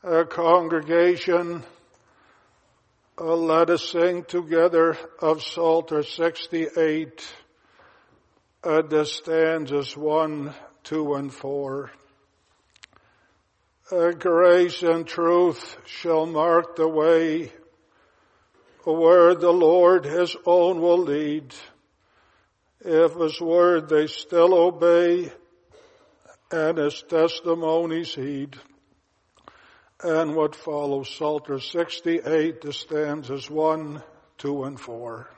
A congregation, let us sing together of Psalter 68, the stanzas 1, 2, and 4. Grace and truth shall mark the way where the Lord his own will lead. If his word they still obey and his testimonies heed. And what follows, Psalter 68, the stanzas 1, 2, and 4.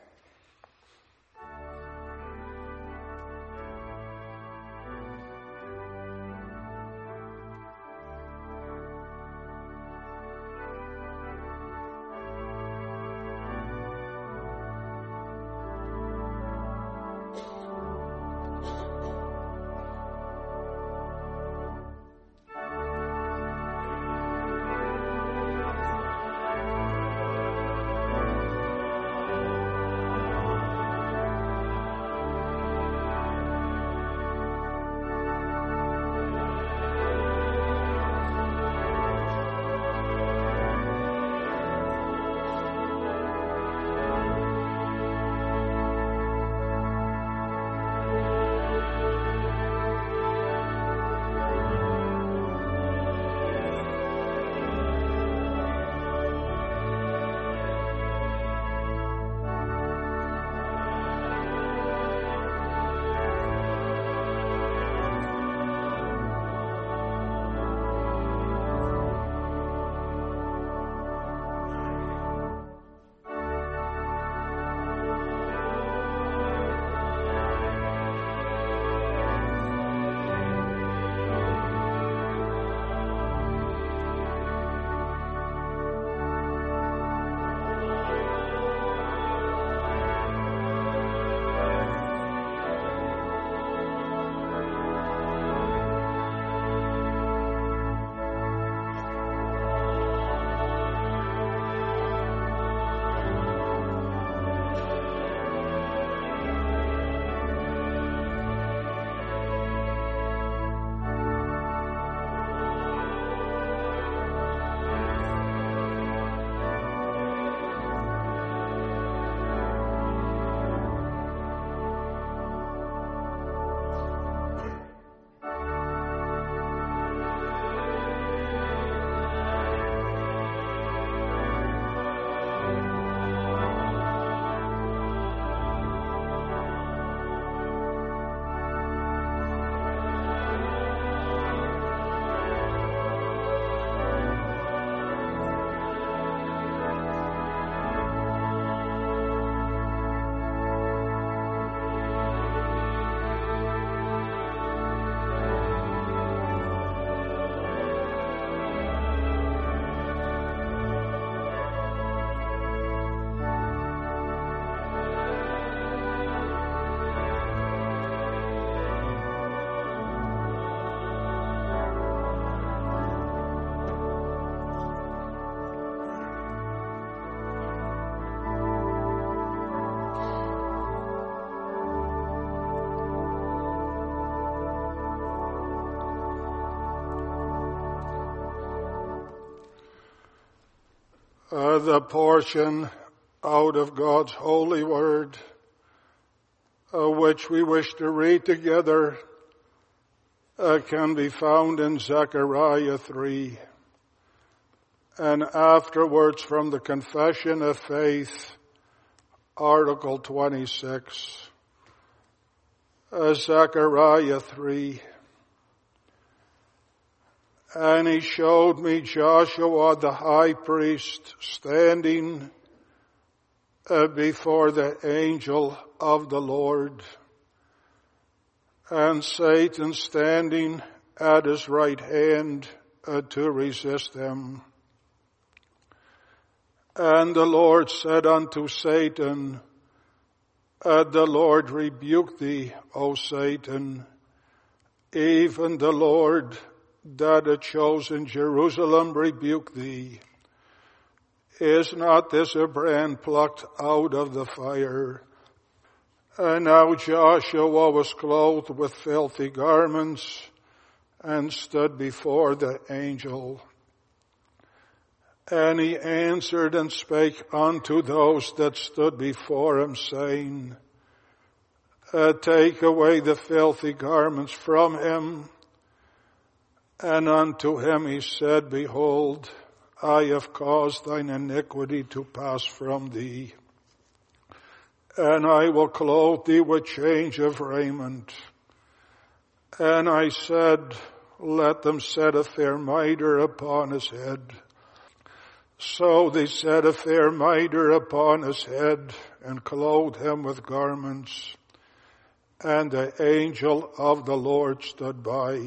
The portion out of God's holy word, which we wish to read together, can be found in Zechariah 3, and afterwards from the Confession of Faith, Article 26. Zechariah 3. And he showed me Joshua the high priest standing before the angel of the Lord, and Satan standing at his right hand to resist him. And the Lord said unto Satan, the Lord rebuke thee, O Satan, even the Lord that had chosen Jerusalem rebuke thee. Is not this a brand plucked out of the fire? And now Joshua was clothed with filthy garments and stood before the angel. And he answered and spake unto those that stood before him, saying, Take away the filthy garments from him. And unto him he said, Behold, I have caused thine iniquity to pass from thee, and I will clothe thee with change of raiment. And I said, Let them set a fair mitre upon his head. So they set a fair mitre upon his head, and clothed him with garments. And the angel of the Lord stood by.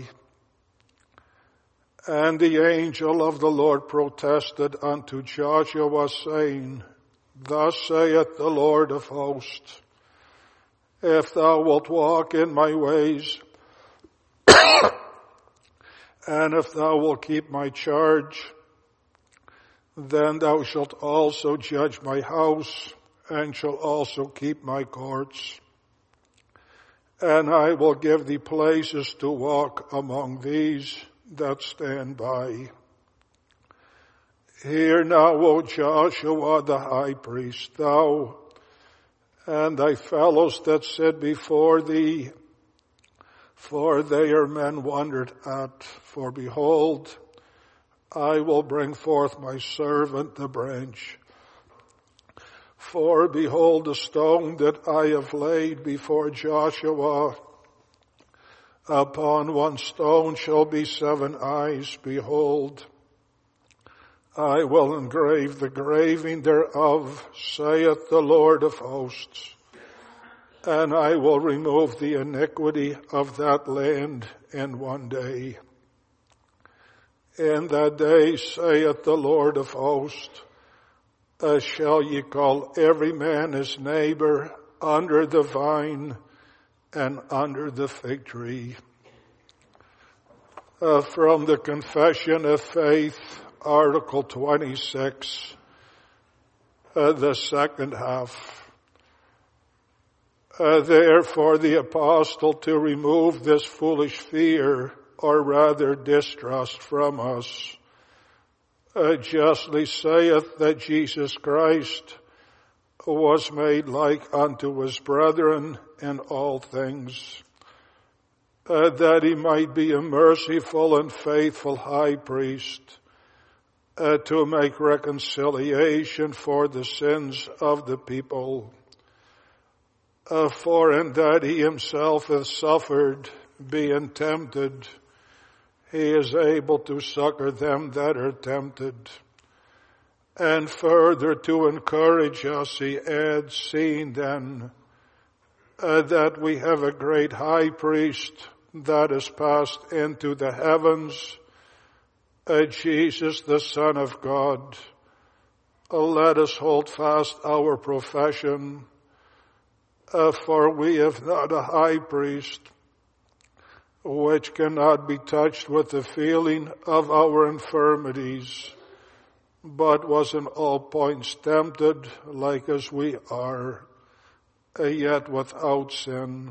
And the angel of the Lord protested unto Joshua, saying, Thus saith the Lord of hosts, If thou wilt walk in my ways, and if thou wilt keep my charge, then thou shalt also judge my house, and shalt also keep my courts. And I will give thee places to walk among these that stand by. Hear now, O Joshua the high priest, thou and thy fellows that sit before thee, for they are men wondered at. For behold, I will bring forth my servant the branch. For behold, the stone that I have laid before Joshua, upon one stone shall be 7 eyes. Behold, I will engrave the graving thereof, saith the Lord of hosts. And I will remove the iniquity of that land in one day. In that day, saith the Lord of hosts, shall ye call every man his neighbor under the vine and under the fig tree. From the Confession of Faith, Article 26, the second half. Therefore the apostle, to remove this foolish fear, or rather distrust from us, justly saith that Jesus Christ was made like unto his brethren in all things, that he might be a merciful and faithful high priest, to make reconciliation for the sins of the people. For in that he himself hath suffered, being tempted, he is able to succor them that are tempted. And further to encourage us, he adds, seeing then that we have a great high priest that is passed into the heavens, Jesus the Son of God, let us hold fast our profession, for we have not a high priest which cannot be touched with the feeling of our infirmities, but was in all points tempted like as we are, yet without sin.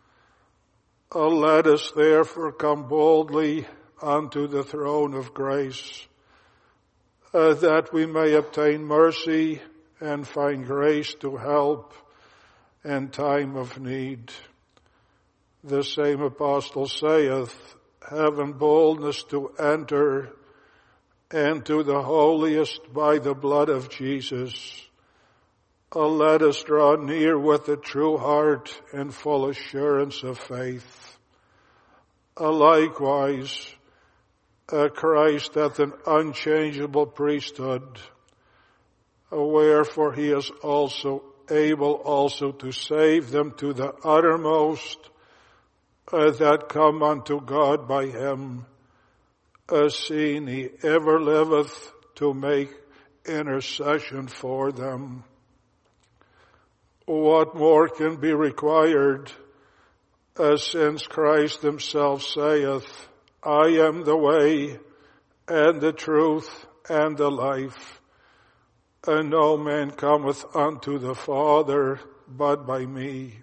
Let us therefore come boldly unto the throne of grace, that we may obtain mercy and find grace to help in time of need. The same apostle saith, having boldness to enter into the holiest by the blood of Jesus, let us draw near with a true heart and full assurance of faith. Likewise, Christ hath an unchangeable priesthood, wherefore he is also able also to save them to the uttermost that come unto God by him, seeing he ever liveth to make intercession for them. What more can be required, since Christ himself saith, I am the way and the truth and the life, and no man cometh unto the Father but by me.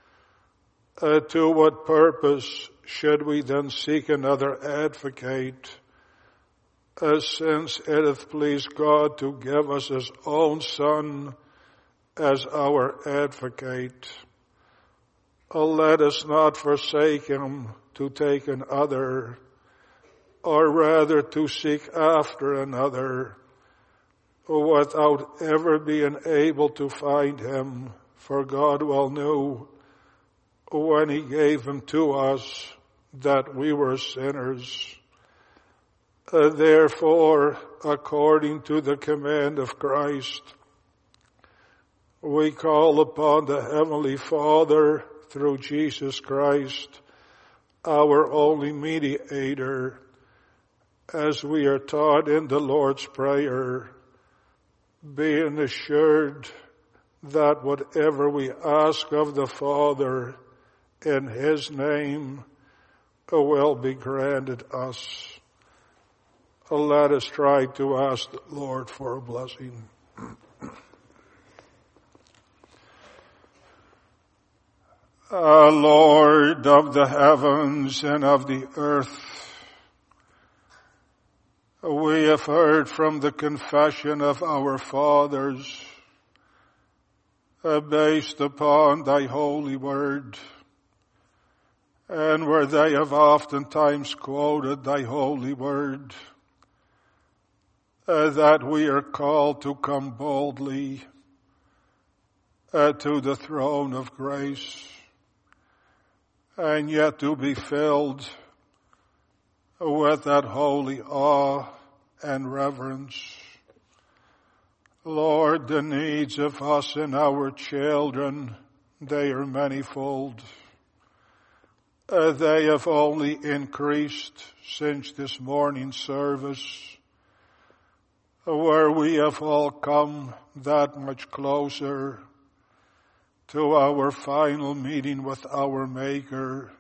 To what purpose should we then seek another advocate? since it hath pleased God to give us his own Son as our advocate. Let us not forsake him to take another, or rather to seek after another, without ever being able to find him, for God well knew when he gave him to us that we were sinners. Therefore, according to the command of Christ, we call upon the Heavenly Father through Jesus Christ, our only mediator, as we are taught in the Lord's Prayer, being assured that whatever we ask of the Father in his name will be granted us. Let us try to ask the Lord for a blessing. Lord of the heavens and of the earth, we have heard from the confession of our fathers, based upon thy holy word, and where they have oftentimes quoted thy holy word, that we are called to come boldly to the throne of grace, and yet to be filled with that holy awe and reverence. Lord, the needs of us and our children, they are manifold. They have only increased since this morning's service, where we have all come that much closer to our final meeting with our Maker,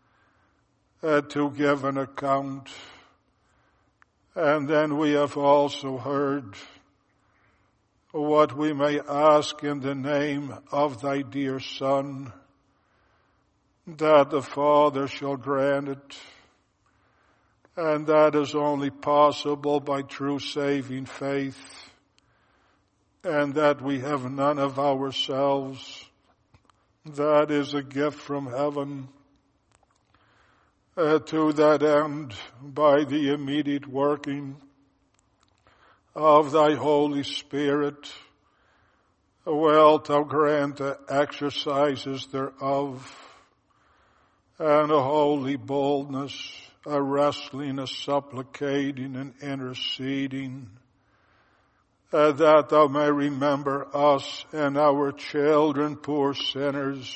to give an account. And then we have also heard what we may ask in the name of thy dear Son, that the Father shall grant it. And that is only possible by true saving faith, and that we have none of ourselves. That is a gift from heaven. To that end, by the immediate working of thy Holy Spirit, wilt thou grant the exercises thereof, and a holy boldness, a wrestling, a supplicating, and interceding, that thou may remember us and our children, poor sinners,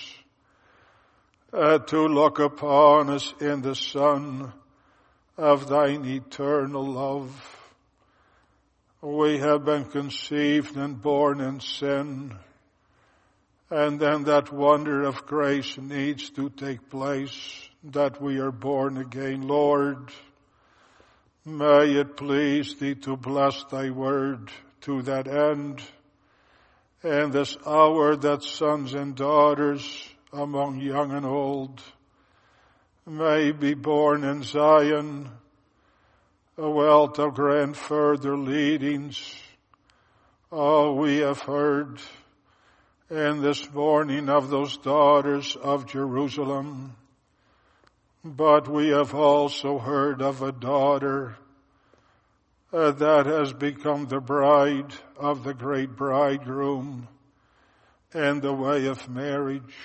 to look upon us in the Son of thine eternal love. We have been conceived and born in sin, and then that wonder of grace needs to take place, that we are born again. Lord, may it please thee to bless thy word to that end, and this hour that sons and daughters among young and old may be born in Zion, wilt thou grant further leadings. Oh, we have heard in this morning of those daughters of Jerusalem, but we have also heard of a daughter that has become the bride of the great bridegroom in the way of marriage.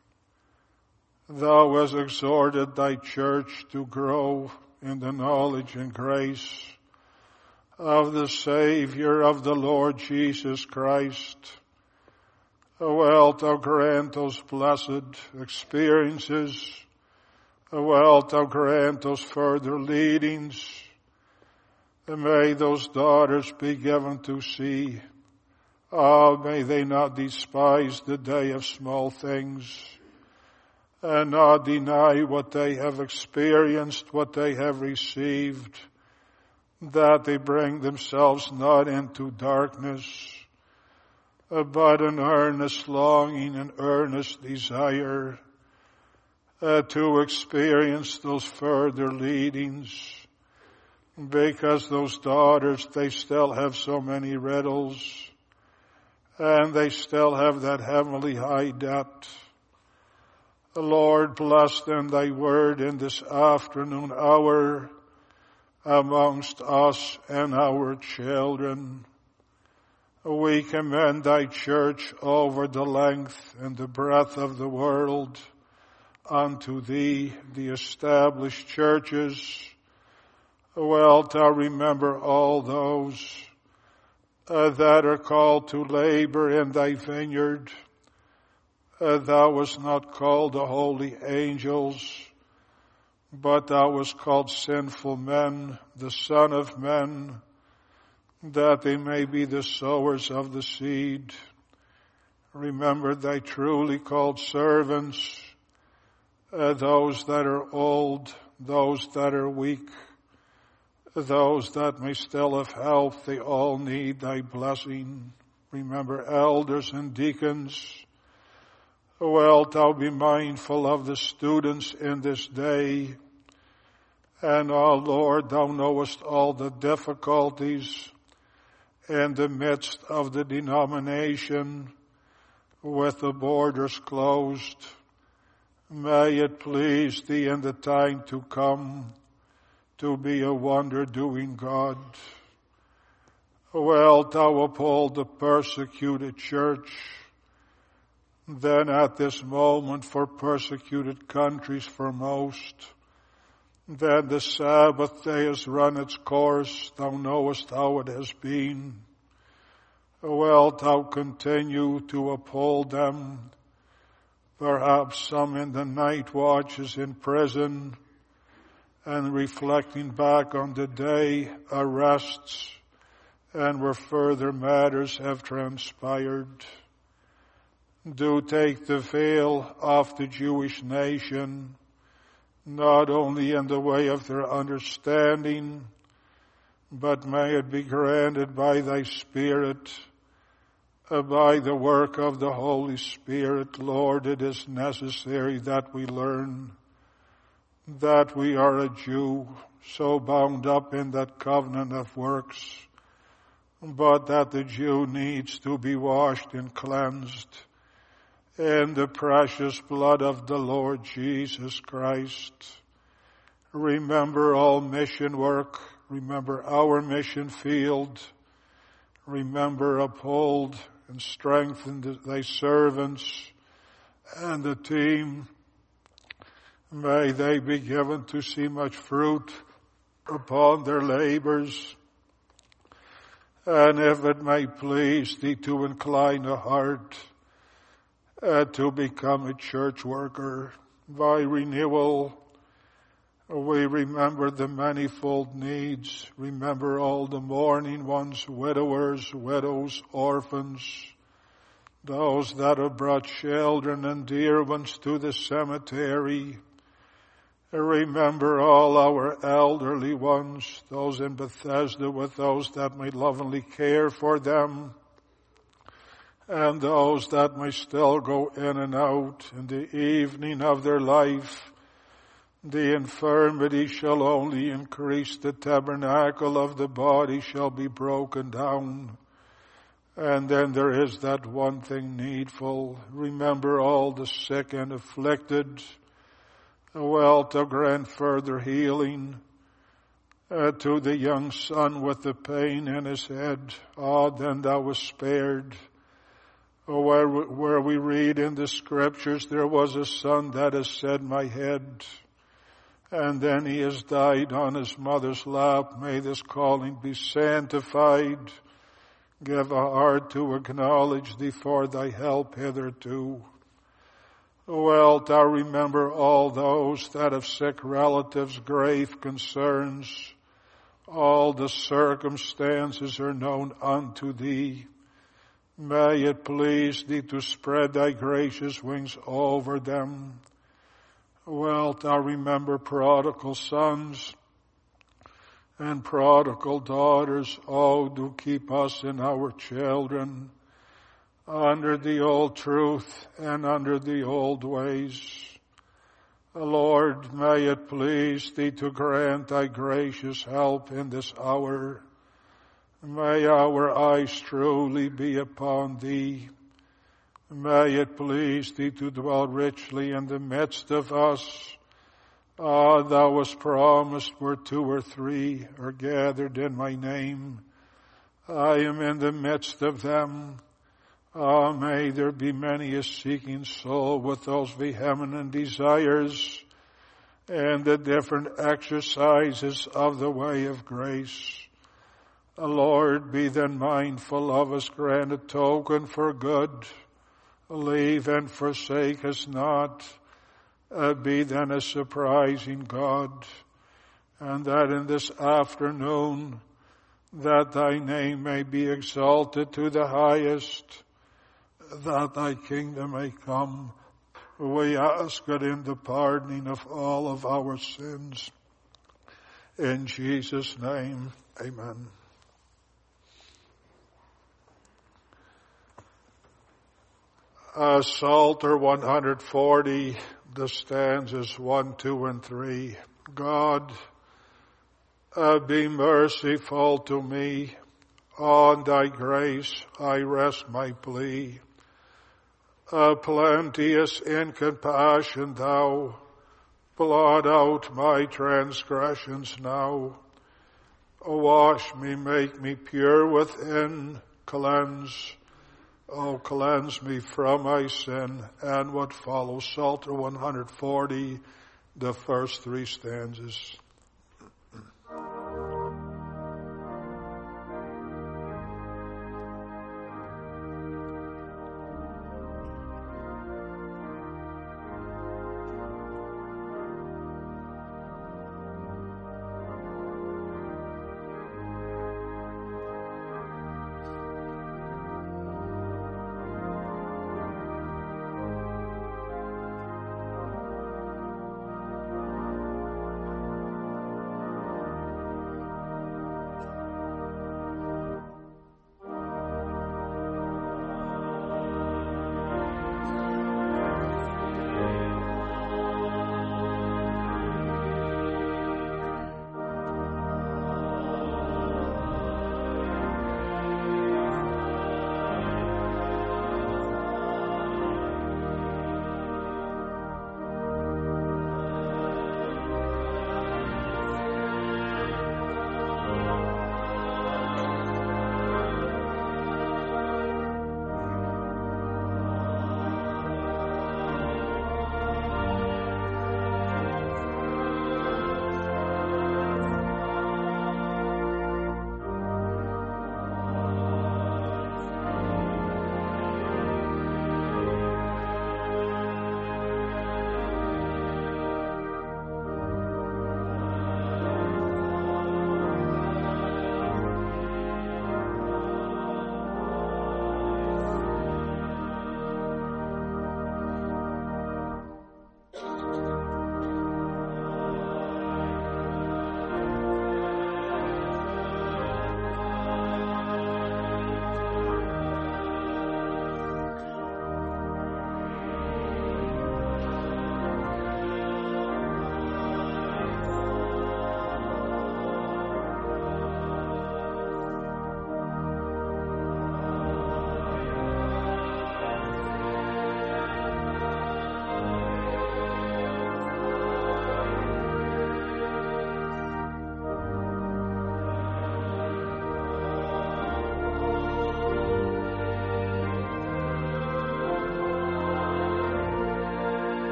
Thou hast exhorted thy church to grow in the knowledge and grace of the Savior of the Lord Jesus Christ. Wilt thou grant those blessed experiences? Wilt thou grant those further leadings? And may those daughters be given to see. May they not despise the day of small things, and not deny what they have experienced, what they have received, that they bring themselves not into darkness, but an earnest longing and earnest desire to experience those further leadings, because those daughters, they still have so many riddles, and they still have that heavenly high debt. Lord, bless them thy word in this afternoon hour amongst us and our children. We commend thy church over the length and the breadth of the world unto thee, the established churches. Wilt thou remember all those that are called to labor in thy vineyard? Thou wast not called the holy angels, but thou wast called sinful men, the Son of Men, that they may be the sowers of the seed. Remember thy truly called servants, those that are old, those that are weak, those that may still have health, they all need thy blessing. Remember elders and deacons. Wilt thou be mindful of the students in this day? And, Lord, thou knowest all the difficulties in the midst of the denomination with the borders closed. May it please thee in the time to come to be a wonder-doing God. Wilt thou uphold the persecuted church? Then at this moment for persecuted countries foremost, then the Sabbath day has run its course. Thou knowest how it has been. Wilt thou continue to uphold them? Perhaps some in the night watches in prison, and reflecting back on the day, arrests, and where further matters have transpired. Do take the veil off the Jewish nation, not only in the way of their understanding, but may it be granted by thy Spirit, by the work of the Holy Spirit. Lord, it is necessary that we learn that we are a Jew, so bound up in that covenant of works, but that the Jew needs to be washed and cleansed in the precious blood of the Lord Jesus Christ. Remember all mission work. Remember our mission field. Remember, uphold and strengthen thy servants and the team. May they be given to see much fruit upon their labors. And if it may please thee to incline a heart to become a church worker by renewal, we remember the manifold needs. Remember all the mourning ones, widowers, widows, orphans, those that have brought children and dear ones to the cemetery. Remember all our elderly ones, those in Bethesda, with those that may lovingly care for them, and those that may still go in and out in the evening of their life. The infirmity shall only increase, the tabernacle of the body shall be broken down. And then there is that one thing needful. Remember all the sick and afflicted. Wilt thou grant further healing to the young son with the pain in his head? Then thou wast spared. Where we read in the scriptures, there was a son that has said, my head, and then he has died on his mother's lap. May this calling be sanctified. Give a heart to acknowledge thee for thy help hitherto. Wilt thou remember all those that have sick relatives, grave concerns? All the circumstances are known unto thee. May it please thee to spread thy gracious wings over them. Wilt thou remember prodigal sons and prodigal daughters? Oh, do keep us and our children under the old truth and under the old ways. Lord, may it please thee to grant thy gracious help in this hour. May our eyes truly be upon thee. May it please thee to dwell richly in the midst of us. Thou hast promised where 2 or 3 are gathered in my name, I am in the midst of them. May there be many a seeking soul with those vehement desires and the different exercises of the way of grace. Lord, be then mindful of us, grant a token for good. Leave and forsake us not. Be then a surprising God, and that in this afternoon that thy name may be exalted to the highest, that thy kingdom may come. We ask it in the pardoning of all of our sins. In Jesus' name, amen. Psalter 140, the stanzas 1, 2, and 3. God, be merciful to me. On thy grace I rest my plea. Plenteous in compassion thou, blot out my transgressions now. Wash me, make me pure within, cleanse me from my sin. And what follows, Psalter 140, the first 3 stanzas.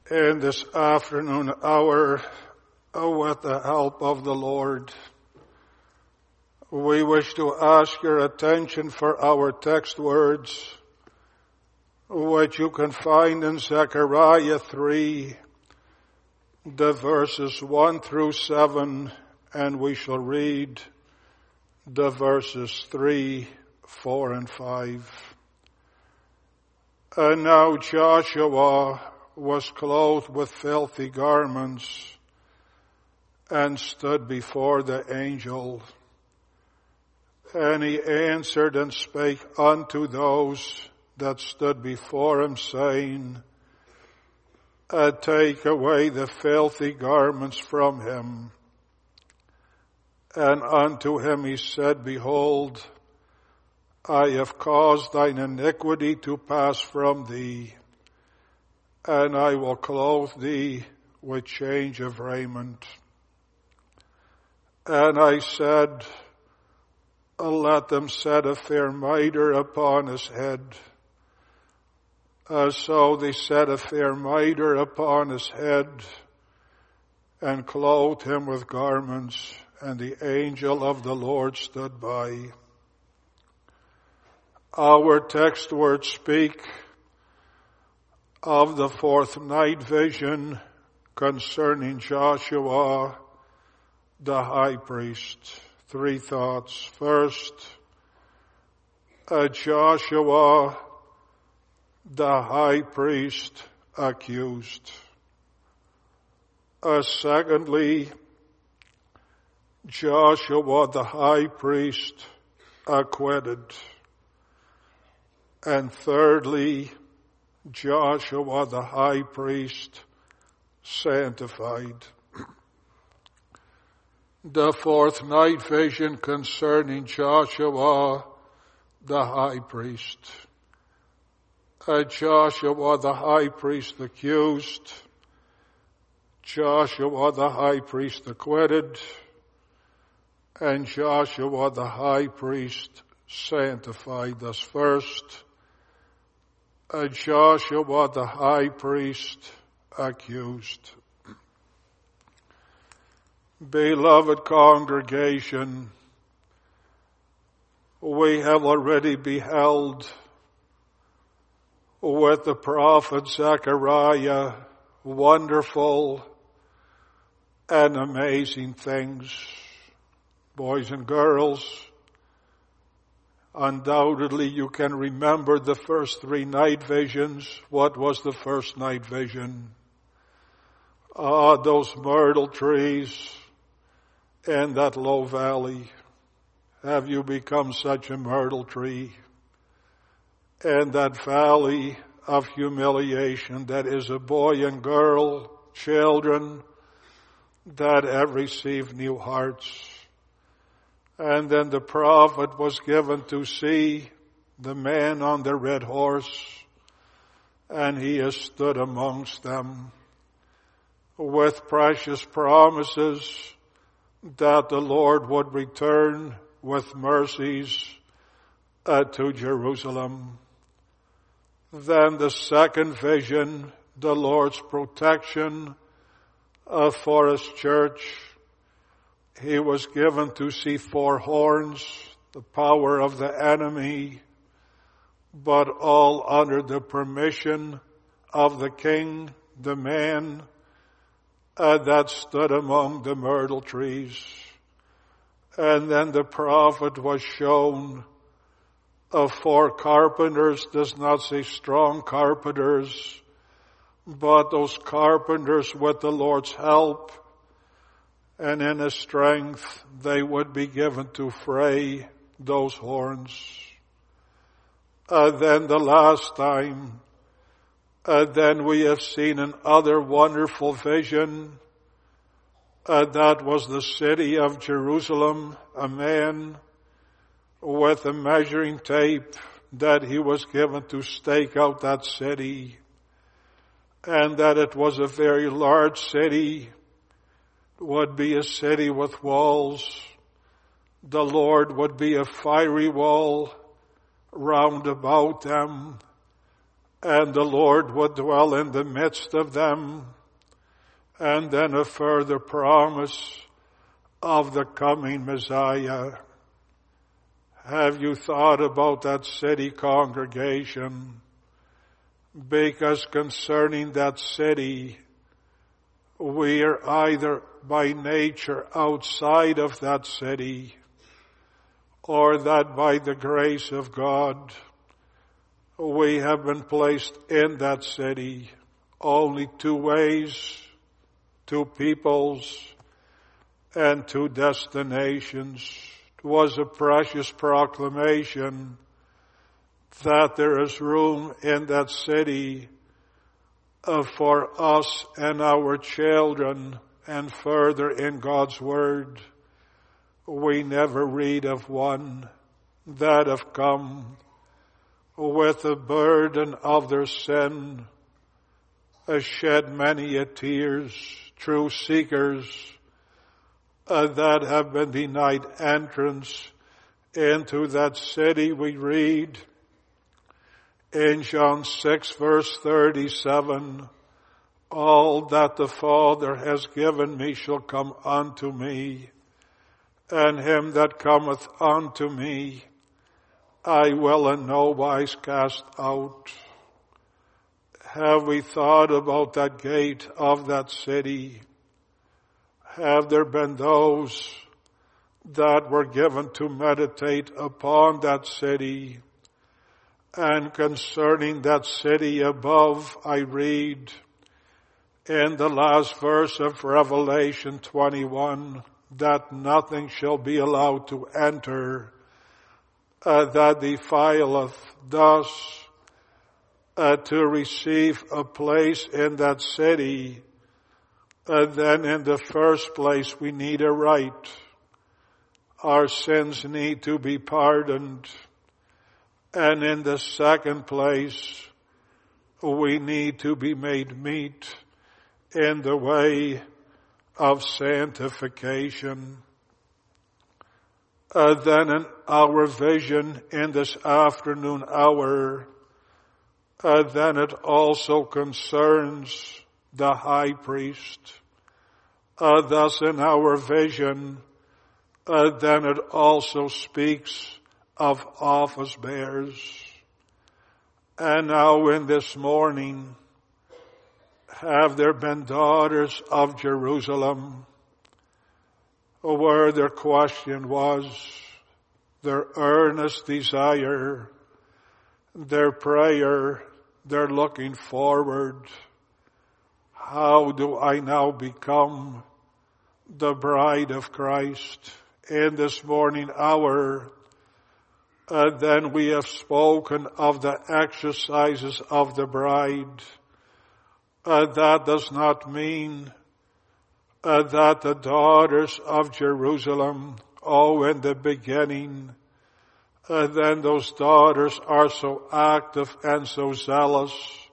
in this afternoon hour, with the help of the Lord, we wish to ask your attention for our text words, which you can find in Zechariah 3, the verses 1 through 7, and we shall read the verses 3, 4, and 5. And now Joshua was clothed with filthy garments and stood before the angel. And he answered and spake unto those that stood before him, saying, take away the filthy garments from him. And unto him he said, behold, I have caused thine iniquity to pass from thee, and I will clothe thee with change of raiment. And I said, let them set a fair mitre upon his head. So they set a fair mitre upon his head, and clothed him with garments, and the angel of the Lord stood by. Our text words speak of the fourth night vision concerning Joshua, the high priest. Three thoughts. First, Joshua, the high priest, accused. Secondly, Joshua, the high priest, acquitted. And thirdly, Joshua, the high priest, sanctified. The fourth night vision concerning Joshua, the high priest. Joshua, the high priest, accused. Joshua, the high priest, acquitted. And Joshua, the high priest, sanctified. Thus first, Joshua, the high priest, accused. Beloved congregation, we have already beheld with the prophet Zechariah wonderful and amazing things. Boys and girls, undoubtedly you can remember the first three night visions. What was the first night vision? Those myrtle trees in that low valley. Have you become such a myrtle tree in that valley of humiliation that is a boy and girl, children that have received new hearts? And then the prophet was given to see the man on the red horse, and he has stood amongst them with precious promises that the Lord would return with mercies to Jerusalem. Then the second vision, the Lord's protection for his church. He was given to see four horns, the power of the enemy, but all under the permission of the king, the man that stood among the myrtle trees. And then the prophet was shown of four carpenters, does not say strong carpenters, but those carpenters with the Lord's help and in his strength, they would be given to fray those horns. Then the last time, then we have seen another wonderful vision. That was the city of Jerusalem, a man with a measuring tape that he was given to stake out that city, and that it was a very large city, would be a city with walls. The Lord would be a fiery wall round about them, and the Lord would dwell in the midst of them. And then a further promise of the coming Messiah. Have you thought about that city, congregation? Because concerning that city, we are either by nature outside of that city, or that by the grace of God, we have been placed in that city. Only two ways, two peoples, and two destinations. It was a precious proclamation that there is room in that city for us and our children, and further in God's Word, we never read of one that have come with the burden of their sin, shed many a tears, true seekers that have been denied entrance into that city. We read in John 6 verse 37, all that the Father has given me shall come unto me, and him that cometh unto me I will in no wise cast out. Have we thought about that gate of that city? Have there been those that were given to meditate upon that city? And concerning that city above, I read in the last verse of Revelation 21, that nothing shall be allowed to enter that defileth, thus to receive a place in that city. Then in the first place we need a right. Our sins need to be pardoned. And in the second place, we need to be made meet in the way of sanctification. Then in our vision in this afternoon hour, then it also concerns the high priest. Thus in our vision, then it also speaks of office bearers. And now in this morning, have there been daughters of Jerusalem where their question was, their earnest desire, their prayer, their looking forward? How do I now become the bride of Christ? In this morning hour, then we have spoken of the exercises of the bride. That does not mean that the daughters of Jerusalem, in the beginning, then those daughters are so active and so zealous,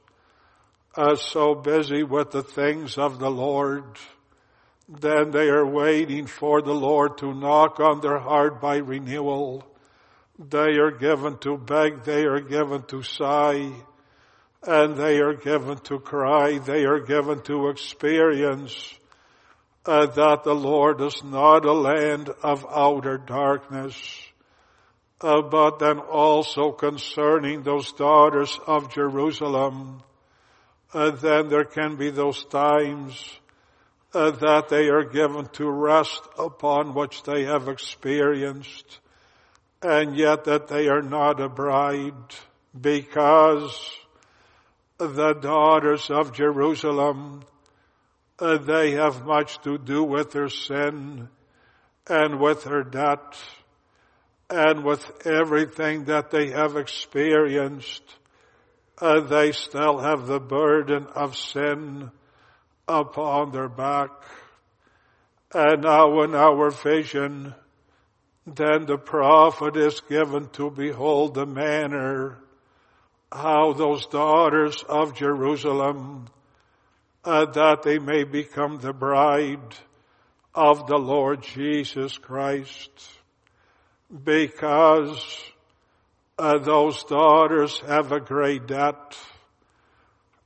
so busy with the things of the Lord. Then they are waiting for the Lord to knock on their heart by renewal. They are given to beg, they are given to sigh, and they are given to cry. They are given to experience that the Lord is not a land of outer darkness. But then also concerning those daughters of Jerusalem, then there can be those times that they are given to rest upon which they have experienced, and yet that they are not a bride, because the daughters of Jerusalem, they have much to do with their sin and with their debt and with everything that they have experienced. They still have the burden of sin upon their back. And now in our vision, then the prophet is given to behold the manner how those daughters of Jerusalem, that they may become the bride of the Lord Jesus Christ. Because those daughters have a great debt.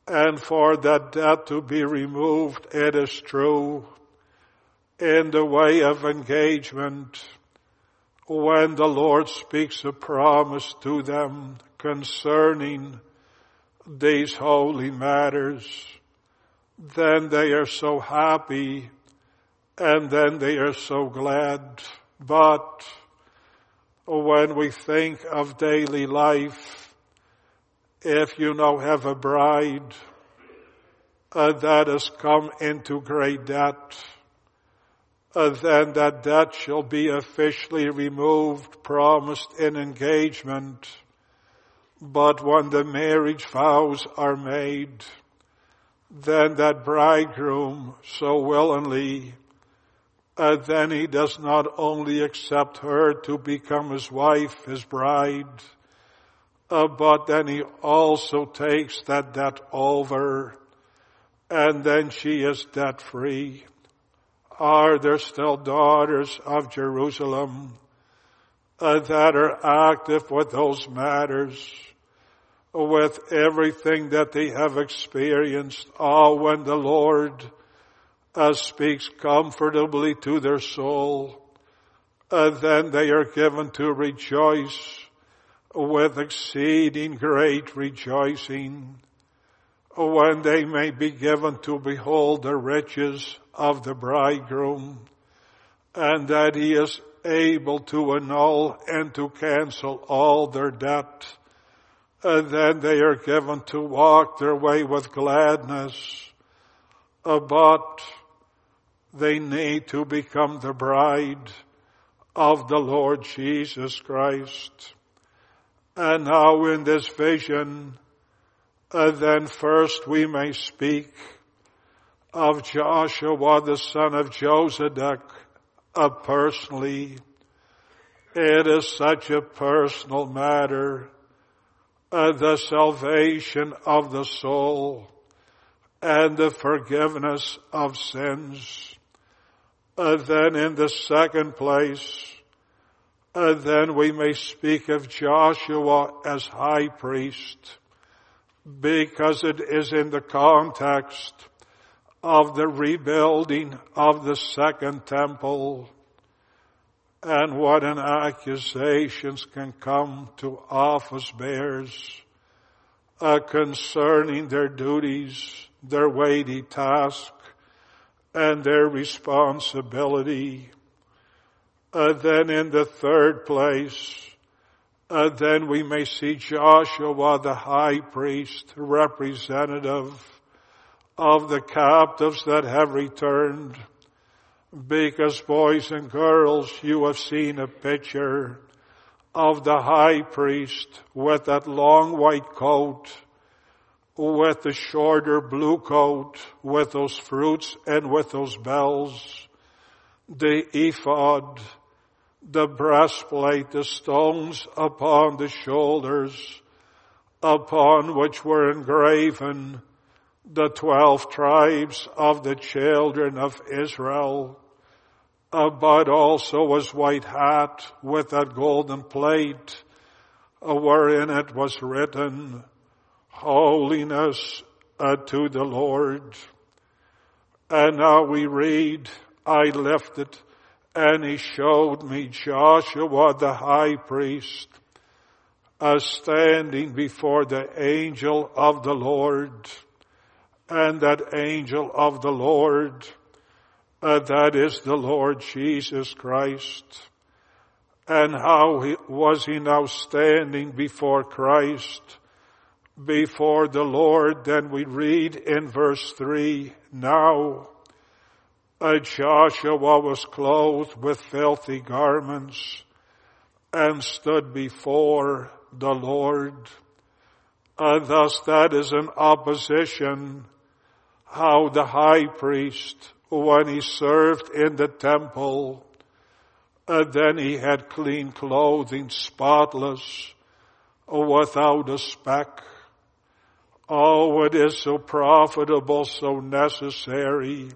and for that debt to be removed, it is true, in the way of engagement, when the Lord speaks a promise to them concerning these holy matters, then they are so happy and then they are so glad. But when we think of daily life, if you now have a bride that has come into great debt, then that debt shall be officially removed, promised in engagement. But when the marriage vows are made, then that bridegroom so willingly, then he does not only accept her to become his wife, his bride, but then he also takes that debt over, and then she is debt free. Are there still daughters of Jerusalem that are active with those matters, with everything that they have experienced? When the Lord speaks comfortably to their soul, then they are given to rejoice with exceeding great rejoicing, when they may be given to behold the riches of the bridegroom, and that he is able to annul and to cancel all their debt. And then they are given to walk their way with gladness. But they need to become the bride of the Lord Jesus Christ. And now in this vision, then first we may speak of Joshua, the son of Josedek, personally. It is such a personal matter, the salvation of the soul and the forgiveness of sins. Then in the second place, then we may speak of Joshua as high priest, because it is in the context of the rebuilding of the second temple, and what an accusations can come to office bearers concerning their duties, their weighty task, and their responsibility. Then in the third place, then we may see Joshua the high priest, representative of the captives that have returned. Because, boys and girls, you have seen a picture of the high priest with that long white coat, with the shorter blue coat, with those fruits and with those bells, the ephod, the breastplate, the stones upon the shoulders, upon which were engraven the 12 tribes of the children of Israel, but also his white hat with that golden plate, wherein it was written, Holiness to the Lord. And now we read, I lifted, and he showed me Joshua the high priest, standing before the angel of the Lord. And that angel of the Lord, that is the Lord Jesus Christ. And how was he now standing before Christ, before the Lord? Then we read in verse 3, Now Joshua was clothed with filthy garments and stood before the Lord. Thus that is an opposition. How the high priest, when he served in the temple, then he had clean clothing, spotless, without a speck. Oh, it is so profitable, so necessary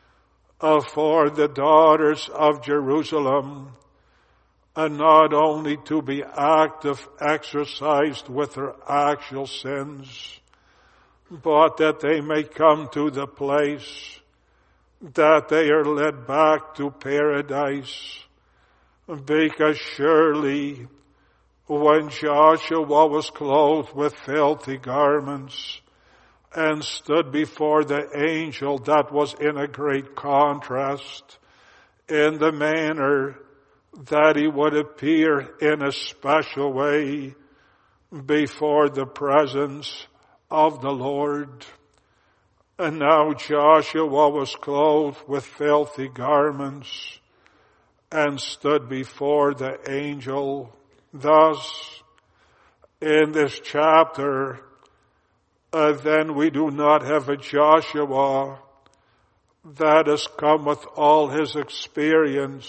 for the daughters of Jerusalem, and not only to be active, exercised with their actual sins, but that they may come to the place that they are led back to paradise. Because surely when Joshua was clothed with filthy garments and stood before the angel, that was in a great contrast in the manner that he would appear in a special way before the presence of the Lord. And now Joshua was clothed with filthy garments and stood before the angel. Thus, in this chapter, then we do not have a Joshua that has come with all his experience,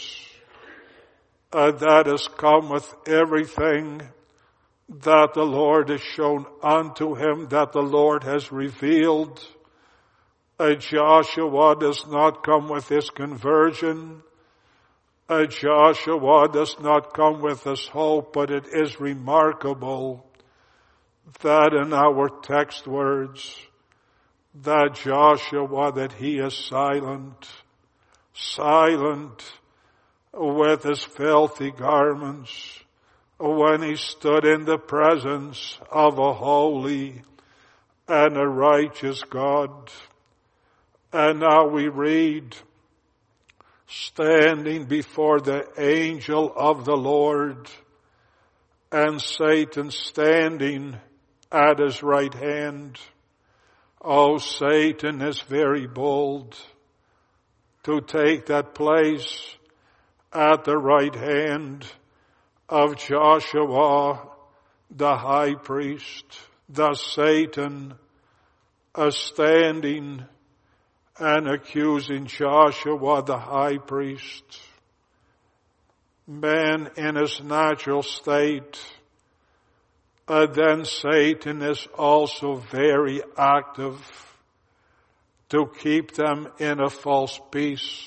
that has come with everything that the Lord has shown unto him, that the Lord has revealed. Joshua does not come with his conversion. Joshua does not come with his hope, but it is remarkable that in our text words, that Joshua, that he is silent with his filthy garments when he stood in the presence of a holy and a righteous God. And now we read, standing before the angel of the Lord, and Satan standing at his right hand. Oh, Satan is very bold to take that place at the right hand of Joshua, the high priest. Thus Satan is standing and accusing Joshua, the high priest. Man in his natural state, then Satan is also very active to keep them in a false peace,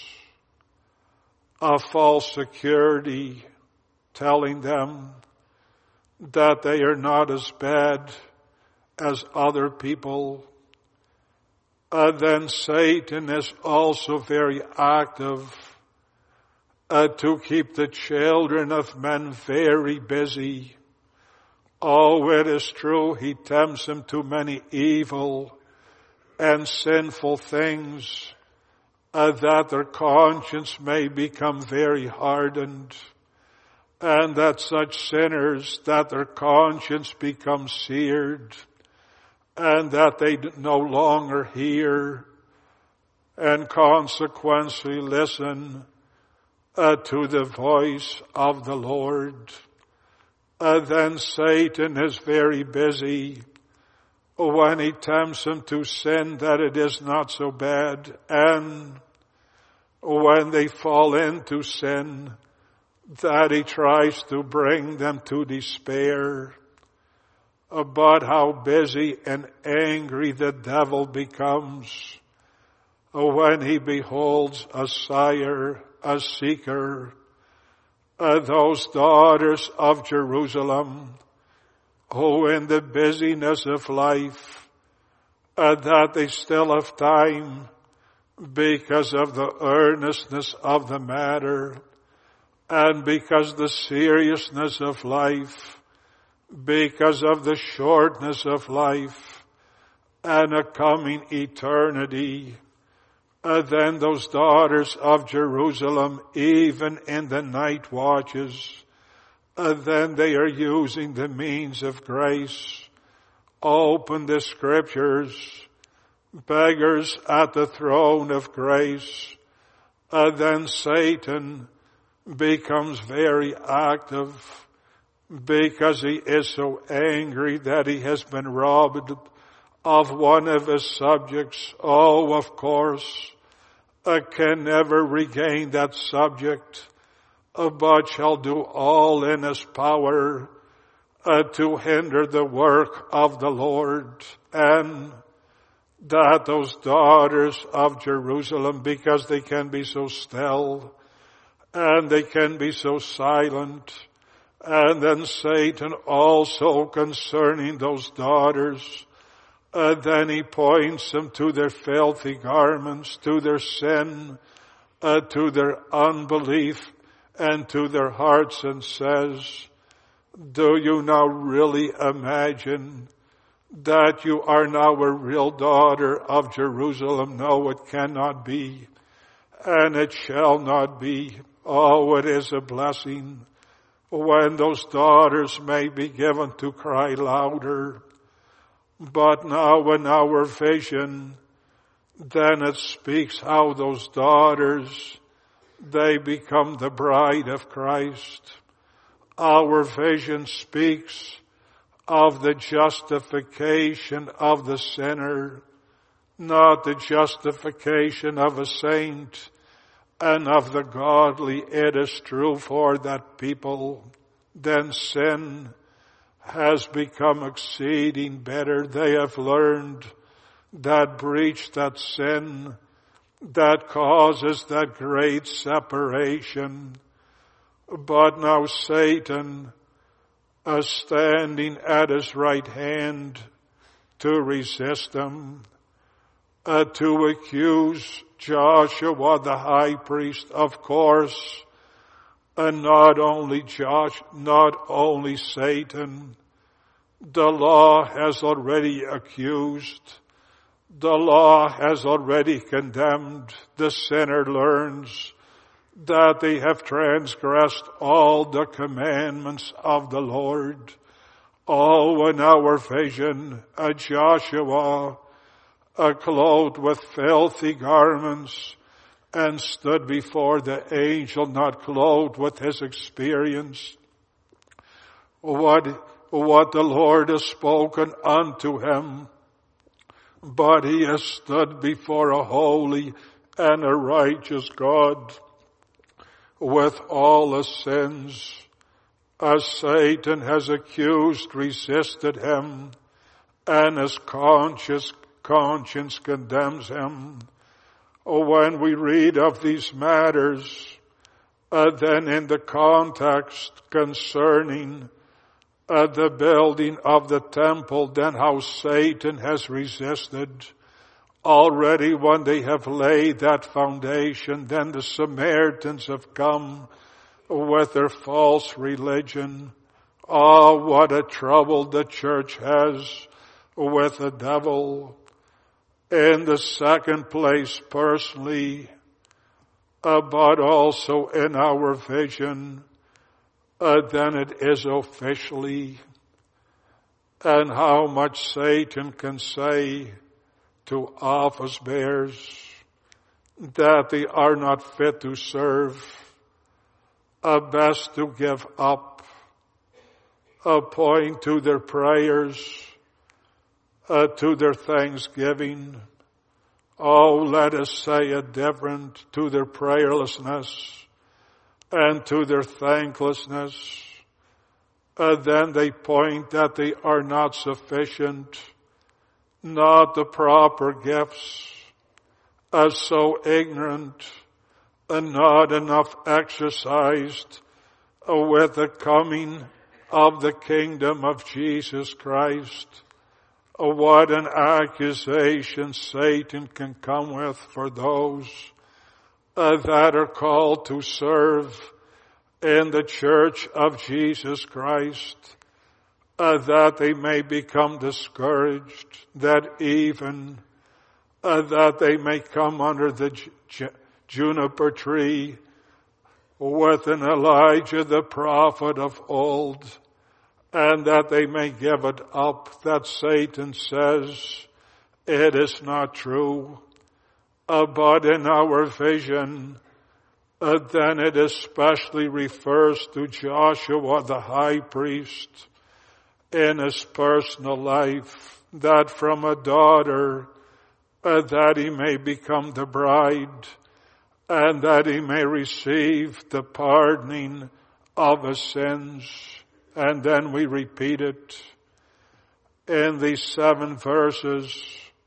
a false security, telling them that they are not as bad as other people. Then Satan is also very active to keep the children of men very busy. Oh, it is true, he tempts them to many evil and sinful things, that their conscience may become very hardened, and that such sinners, that their conscience becomes seared, and that they no longer hear and consequently listen to the voice of the Lord. Then Satan is very busy when he tempts them to sin, that it is not so bad, and when they fall into sin, that he tries to bring them to despair. But how busy and angry the devil becomes when he beholds a sire, a seeker, those daughters of Jerusalem, who in the busyness of life, that they still have time because of the earnestness of the matter, and because the seriousness of life, because of the shortness of life and a coming eternity. Then those daughters of Jerusalem, even in the night watches, then they are using the means of grace. Open the scriptures, beggars at the throne of grace. Then Satan becomes very active because he is so angry that he has been robbed of one of his subjects. Oh, of course, can never regain that subject, but shall do all in his power to hinder the work of the Lord. And that those daughters of Jerusalem, because they can be so still and they can be so silent, and then Satan also concerning those daughters, Then he points them to their filthy garments, to their sin, to their unbelief, and to their hearts, and says, do you now really imagine that you are now a real daughter of Jerusalem? No, it cannot be, and it shall not be. Oh, it is a blessing when those daughters may be given to cry louder. But now in our vision, then it speaks how those daughters, they become the bride of Christ. Our vision speaks of the justification of the sinner, not the justification of a saint and of the godly. It is true for that people. Then sin has become exceeding bitter. They have learned that breach, that sin, that causes that great separation. But now Satan is standing at his right hand to resist them, to accuse Joshua the high priest, of course, and not only Satan. The law has already accused. The law has already condemned. The sinner learns that they have transgressed all the commandments of the Lord. Oh, in our vision, Joshua, clothed with filthy garments, and stood before the angel, not clothed with his experience. What the Lord has spoken unto him, but he has stood before a holy and a righteous God with all his sins. As Satan has accused, resisted him, and his conscience condemns him. When we read of these matters, then in the context concerning the building of the temple, then how Satan has resisted. Already when they have laid that foundation, then the Samaritans have come with their false religion. Oh, what a trouble the church has with the devil. In the second place, personally, but also in our vision, then it is officially, and how much Satan can say to office bearers that they are not fit to serve, best to give up, point to their prayers, to their thanksgiving. Oh, let us say it different, to their prayerlessness and to their thanklessness. Then they point that they are not sufficient, not the proper gifts, as so ignorant and not enough exercised with the coming of the kingdom of Jesus Christ. What an accusation Satan can come with for those that are called to serve in the church of Jesus Christ, that they may become discouraged, that even that they may come under the juniper tree with an Elijah the prophet of old, and that they may give it up, that Satan says it is not true. But in our vision, then it especially refers to Joshua the high priest in his personal life, that from a daughter, that he may become the bride, and that he may receive the pardoning of his sins. And then we repeat it in these 7 verses.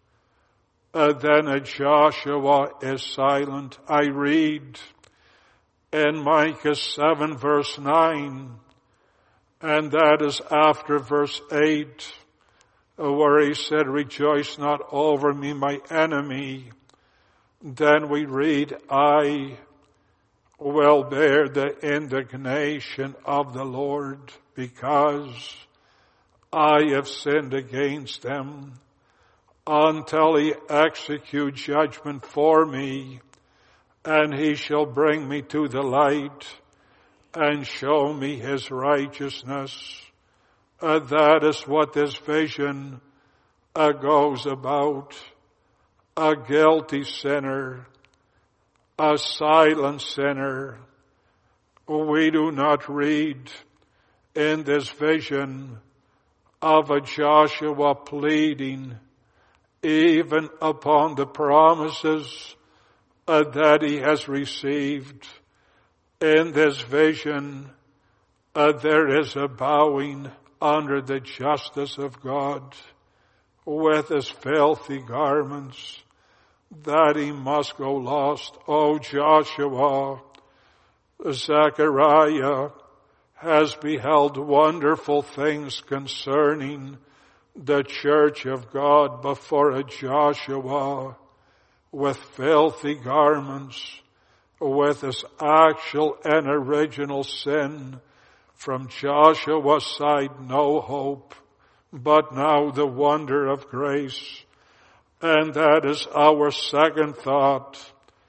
Then Joshua is silent. I read in Micah 7 verse 9, and that is after verse 8. where he said, rejoice not over me, my enemy. Then we read, I will bear the indignation of the Lord, because I have sinned against him, until he execute judgment for me, and he shall bring me to the light and show me his righteousness. That is what this vision goes about. A guilty sinner, a silent sinner. We do not read in this vision of a Joshua pleading even upon the promises that he has received. In this vision, there is a bowing under the justice of God with his filthy garments, that he must go lost. O Joshua, Zechariah has beheld wonderful things concerning the church of God before a Joshua with filthy garments, with his actual and original sin. From Joshua's side, no hope, but now the wonder of grace. And that is our second thought.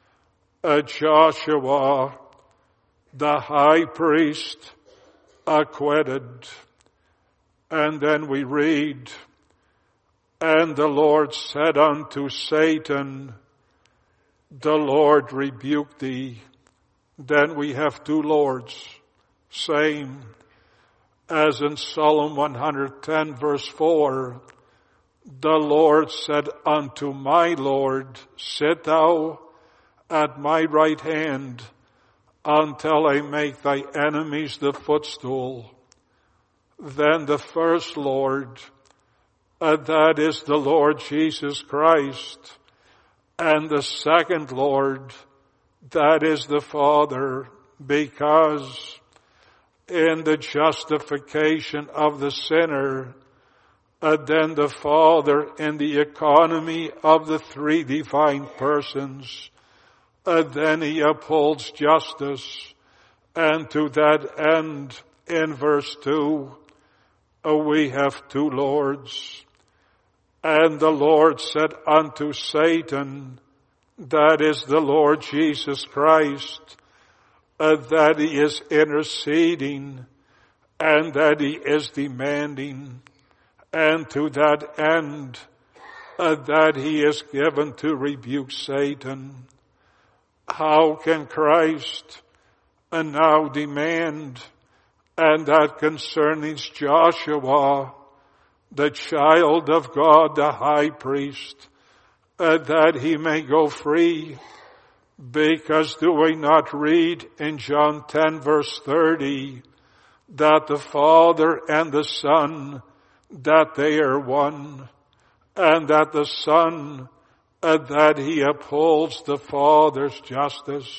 Joshua, the high priest, acquitted. And then we read, and the Lord said unto Satan, the Lord rebuke thee. Then we have two Lords, same as in Psalm 110 verse 4. The Lord said unto my Lord, sit thou at my right hand until I make thy enemies the footstool. Then the first Lord, that is the Lord Jesus Christ, and the second Lord, that is the Father, because in the justification of the sinner, then the Father in the economy of the three divine persons, then he upholds justice. And to that end, in verse 2, we have two Lords. And the Lord said unto Satan, that is the Lord Jesus Christ, that he is interceding and that he is demanding, and to that end that he is given to rebuke Satan. How can Christ now demand, and that concerning Joshua, the child of God, the high priest, that he may go free? Because do we not read in John 10 verse 30 that the Father and the Son, that they are one, and that the Son, that he upholds the Father's justice?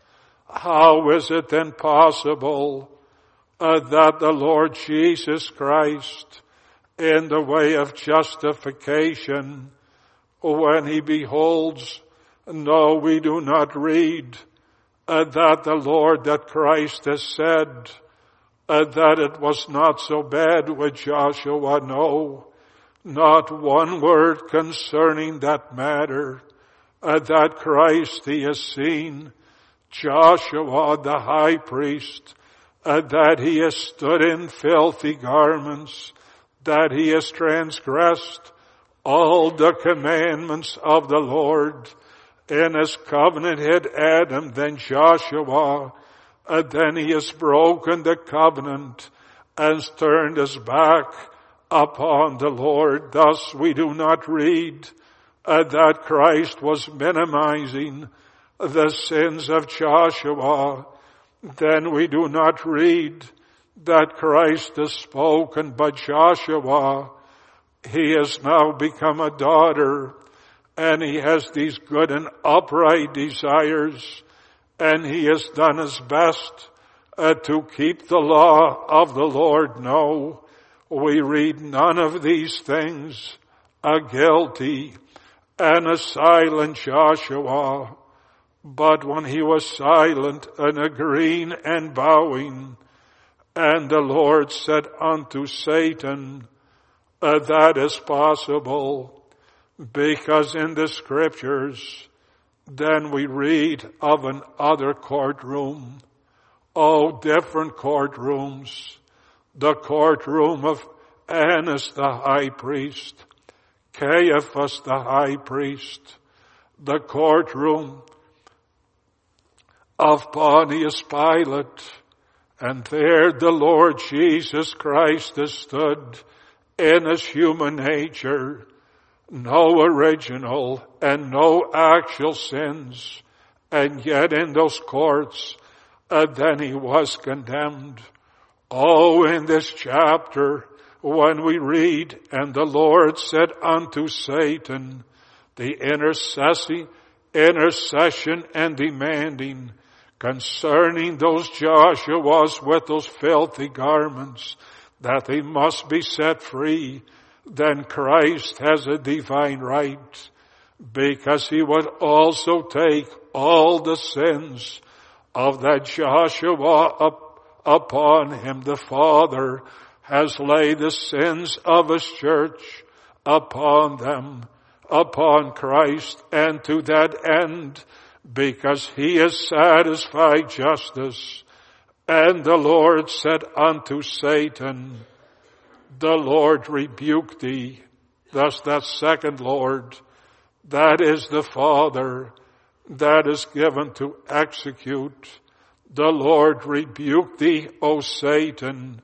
How is it then possible that the Lord Jesus Christ, in the way of justification, when he beholds, no, we do not read that the Lord, that Christ has said that it was not so bad with Joshua. No, not one word concerning that matter. That Christ, he has seen Joshua, the high priest, that he has stood in filthy garments, that he has transgressed all the commandments of the Lord. In his covenant had Adam, then Joshua, then he has broken the covenant and turned his back upon the Lord. Thus we do not read that Christ was minimizing the sins of Joshua. Then we do not read that Christ has spoken, but Joshua, he has now become a daughter, and he has these good and upright desires, and he has done his best to keep the law of the Lord. No, we read none of these things, a guilty and a silent Joshua. But when he was silent and agreeing and bowing, and the Lord said unto Satan, that is possible, because in the scriptures, then we read of another courtroom. Oh, different courtrooms. The courtroom of Annas the high priest, Caiaphas the high priest, the courtroom of Pontius Pilate, and there the Lord Jesus Christ has stood in his human nature, no original and no actual sins, and yet in those courts, then he was condemned. Oh, in this chapter, when we read, and the Lord said unto Satan, the intercession and demanding concerning those Joshuas with those filthy garments, that they must be set free, then Christ has a divine right, because he would also take all the sins of that Joshua upon him. The Father has laid the sins of his church upon them, upon Christ, and to that end, because he has satisfied justice. And the Lord said unto Satan, the Lord rebuke thee. Thus that second Lord, that is the Father, that is given to execute. The Lord rebuke thee, O Satan,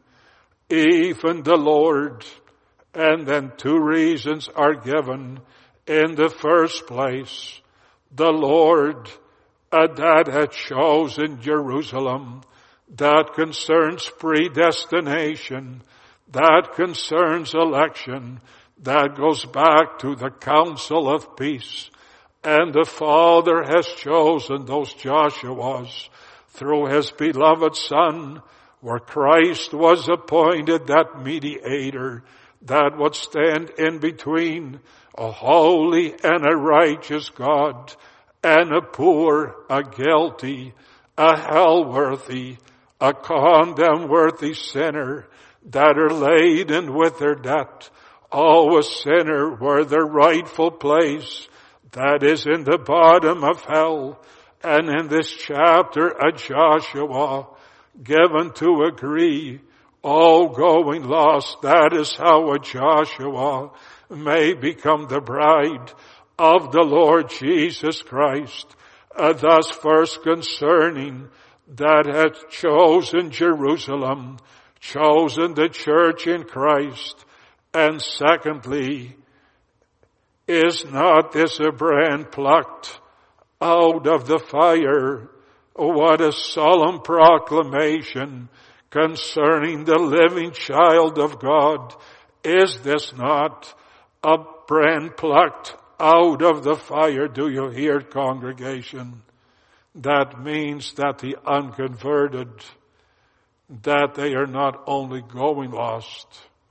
even the Lord. And then two reasons are given. In the first place, the Lord that had chosen Jerusalem, that concerns predestination, that concerns election, that goes back to the council of peace. And the Father has chosen those Joshuas through his beloved Son, where Christ was appointed that mediator that would stand in between a holy and a righteous God and a poor, a guilty, a hell-worthy, a condemn-worthy sinner that are laden with their debt. Oh, a sinner where their rightful place, that is in the bottom of hell. And in this chapter, a Joshua given to agree, oh, going lost, that is how a Joshua may become the bride of the Lord Jesus Christ. Thus first concerning that hath chosen Jerusalem, chosen the church in Christ. And secondly, is not this a brand plucked out of the fire? What a solemn proclamation concerning the living child of God. Is this not a brand plucked out of the fire? Do you hear, congregation? That means that the unconverted, that they are not only going lost,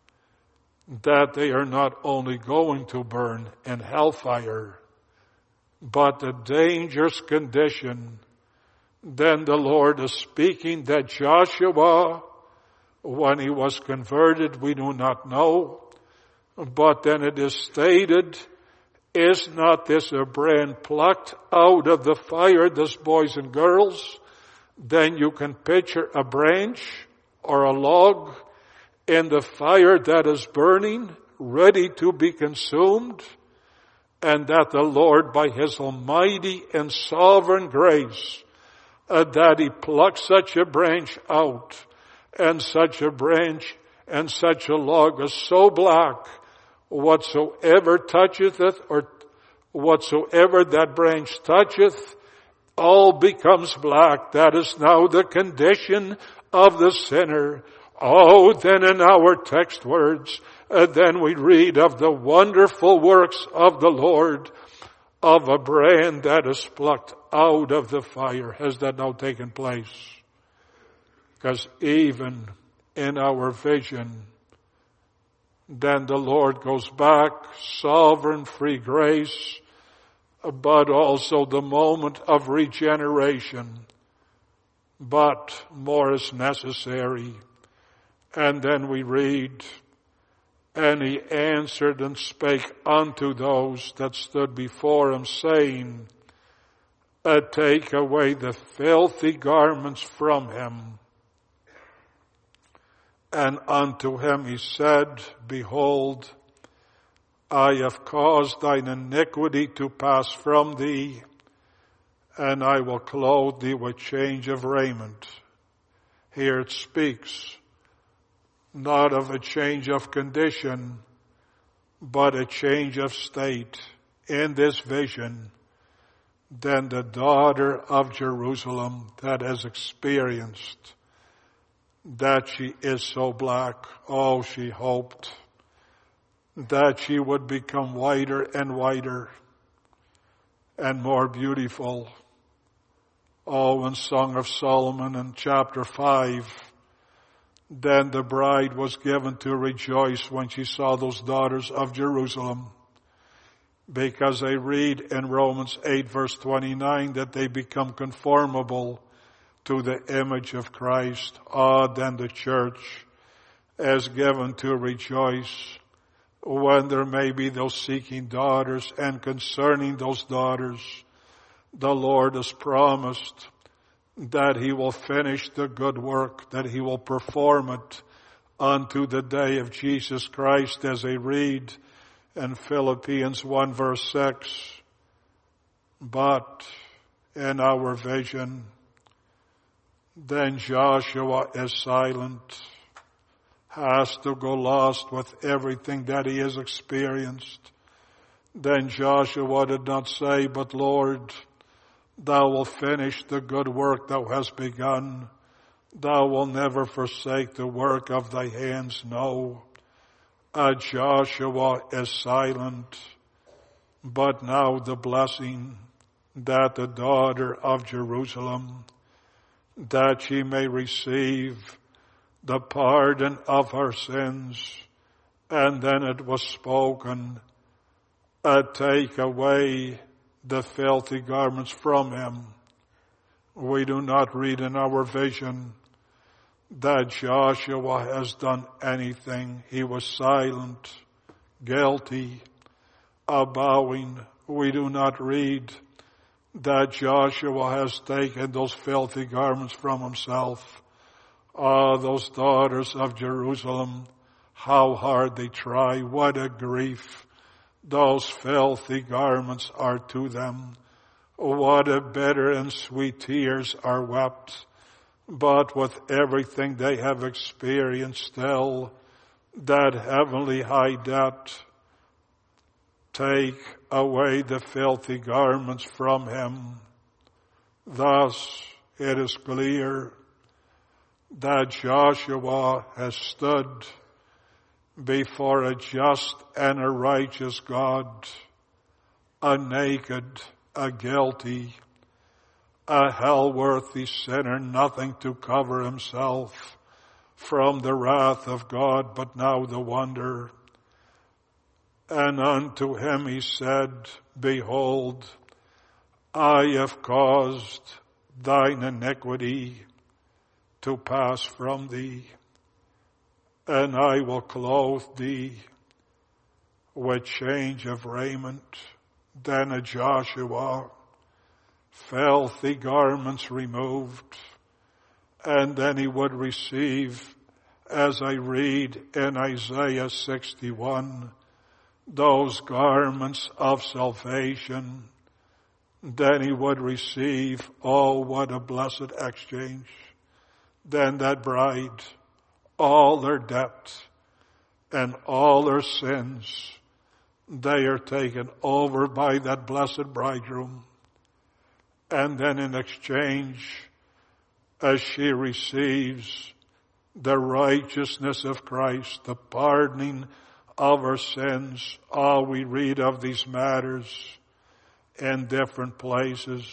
that they are not only going to burn in hellfire, but the dangerous condition. Then the Lord is speaking that Joshua, when he was converted, we do not know, but then it is stated, is not this a brand plucked out of the fire, this boys and girls? Then you can picture a branch or a log in the fire that is burning, ready to be consumed, and that the Lord, by his almighty and sovereign grace, that he plucks such a branch out, and such a branch and such a log is so black, whatsoever toucheth it, or whatsoever that branch toucheth, all becomes black. That is now the condition of the sinner. Oh, then in our text words, then we read of the wonderful works of the Lord, of a brand that is plucked out of the fire. Has that now taken place? Because even in our vision, Then the Lord goes back, sovereign, free grace, but also the moment of regeneration. But more is necessary. And then we read, and he answered and spake unto those that stood before him, saying, take away the filthy garments from him. And unto him he said, behold, I have caused thine iniquity to pass from thee, and I will clothe thee with change of raiment. Here it speaks not of a change of condition, but a change of state. In this vision, then the daughter of Jerusalem that has experienced that she is so black, oh, she hoped that she would become whiter and whiter and more beautiful. Oh, in Song of Solomon in chapter 5, then the bride was given to rejoice when she saw those daughters of Jerusalem, because they read in Romans 8 verse 29 that they become conformable to the image of Christ. Then the church is given to rejoice when there may be those seeking daughters, and concerning those daughters, the Lord has promised that he will finish the good work, that he will perform it unto the day of Jesus Christ, as they read in Philippians 1 verse 6. But in our vision, then Joshua is silent, has to go lost with everything that he has experienced. Then Joshua did not say, but Lord, thou wilt finish the good work thou hast begun. Thou wilt never forsake the work of thy hands. No. Joshua is silent. But now the blessing that the daughter of Jerusalem, that she may receive the pardon of her sins. And then it was spoken, take away the filthy garments from him. We do not read in our vision that Joshua has done anything. He was silent, guilty, bowing. We do not read that Joshua has taken those filthy garments from himself. Those daughters of Jerusalem, how hard they try, what a grief those filthy garments are to them. What a bitter and sweet tears are wept. But with everything they have experienced still, that heavenly high debt, take away the filthy garments from him. Thus it is clear that Joshua has stood before a just and a righteous God, a naked, a guilty, a hell-worthy sinner, nothing to cover himself from the wrath of God, but now the wonder. And unto him he said, behold, I have caused thine iniquity to pass from thee, and I will clothe thee with change of raiment. Then a Joshua, filthy garments removed, and then he would receive, as I read in Isaiah 61, those garments of salvation. Then he would receive, oh, what a blessed exchange. Then that bride, all their debts and all their sins, they are taken over by that blessed bridegroom. And then in exchange, as she receives the righteousness of Christ, the pardoning of her sins, we read of these matters in different places,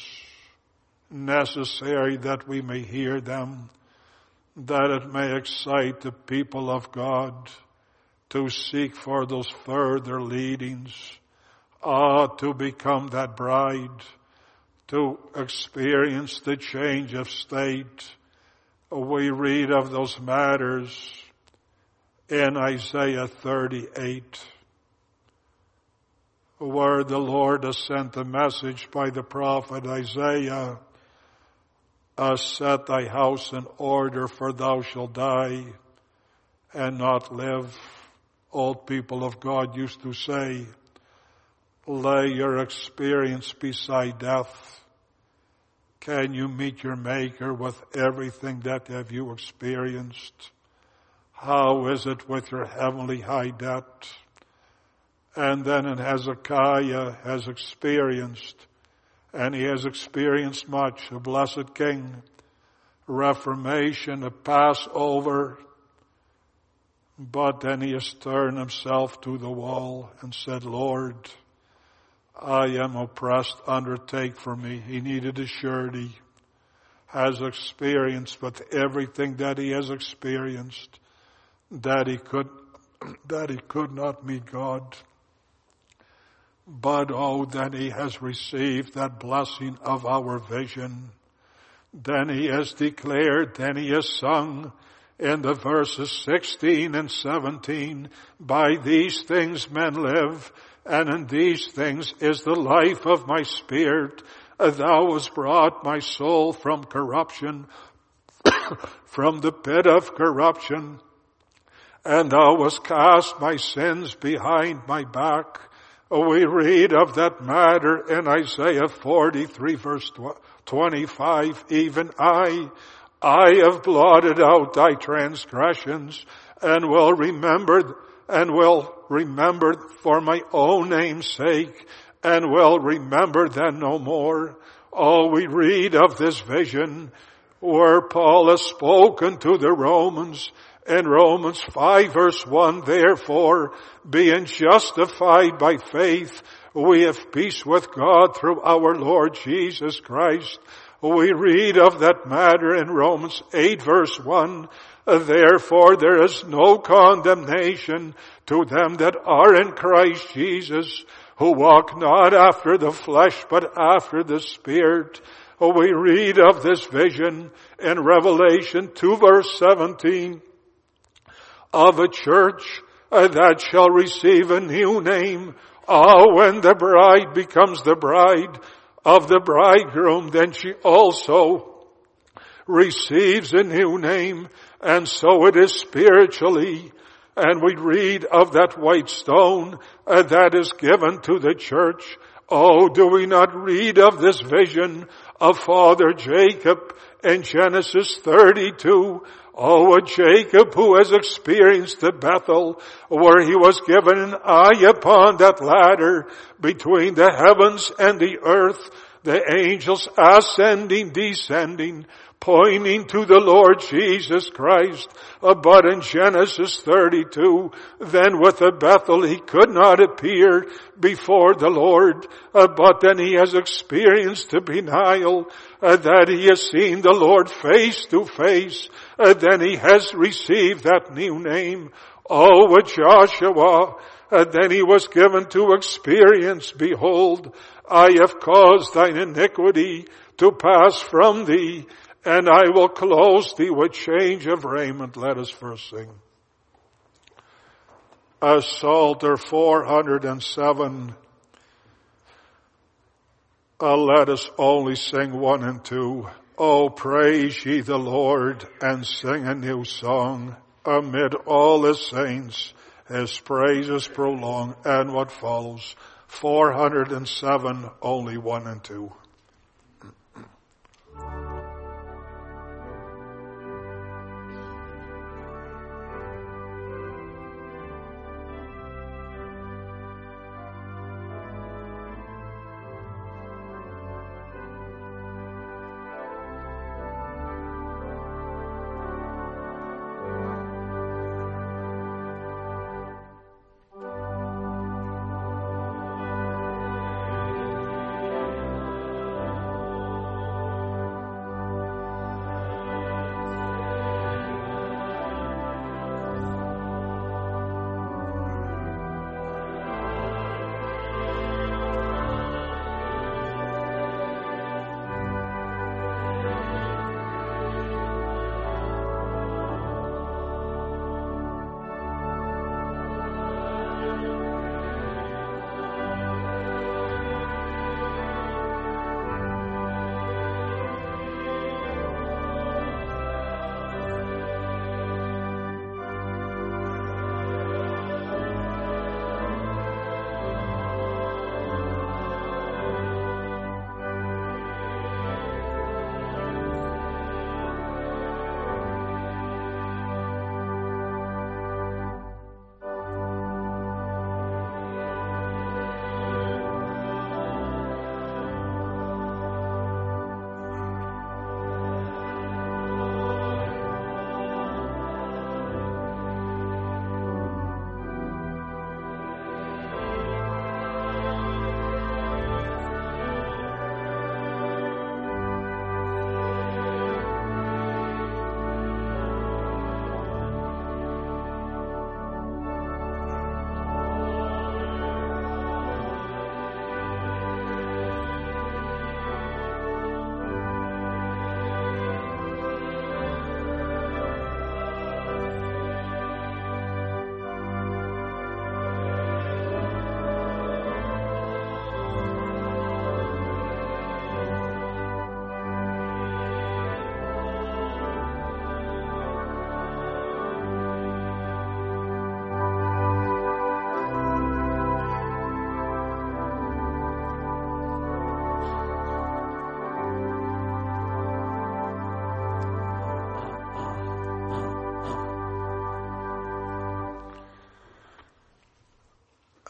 necessary that we may hear them, that it may excite the people of God to seek for those further leadings, to become that bride, to experience the change of state. We read of those matters in Isaiah 38, where the Lord has sent a message by the prophet Isaiah, set thy house in order, for thou shalt die and not live. Old people of God used to say, lay your experience beside death. Can you meet your Maker with everything that have you experienced? How is it with your heavenly high debt? And then in Hezekiah has experienced, and he has experienced much, a blessed king, reformation, a Passover, but then he has turned himself to the wall and said, Lord, I am oppressed, undertake for me. He needed a surety, has experienced with everything that he has experienced, that he could not meet God. But then he has received that blessing of our vision. Then he has declared, then he has sung in the verses 16 and 17, by these things men live, and in these things is the life of my spirit. Thou hast brought my soul from corruption, from the pit of corruption, and thou hast cast my sins behind my back. We read of that matter in Isaiah 43 verse 25, even I have blotted out thy transgressions and will remember for my own name's sake, and will remember them no more. Oh, we read of this vision where Paul has spoken to the Romans in Romans 5 verse 1, therefore, being justified by faith, we have peace with God through our Lord Jesus Christ. We read of that matter in Romans 8 verse 1, therefore there is no condemnation to them that are in Christ Jesus, who walk not after the flesh, but after the Spirit. We read of this vision in Revelation 2 verse 17, of a church that shall receive a new name. When the bride becomes the bride of the bridegroom, then she also receives a new name. And so it is spiritually. And we read of that white stone that is given to the church. Oh, do we not read of this vision of Father Jacob in Genesis 32? Oh, a Jacob who has experienced the Bethel, where he was given an eye upon that ladder between the heavens and the earth, the angels ascending, descending, pointing to the Lord Jesus Christ. But in Genesis 32, then with the Bethel he could not appear before the Lord, but then he has experienced the Benial, that he has seen the Lord face to face, then he has received that new name. Oh, with Joshua, then he was given to experience, behold, I have caused thine iniquity to pass from thee, and I will clothe thee with change of raiment. Let us first sing. Psalter 407. Let us only sing 1 and 2. Oh, praise ye the Lord, and sing a new song. Amid all his saints, his praises prolong. And what follows? 407, only 1 and 2.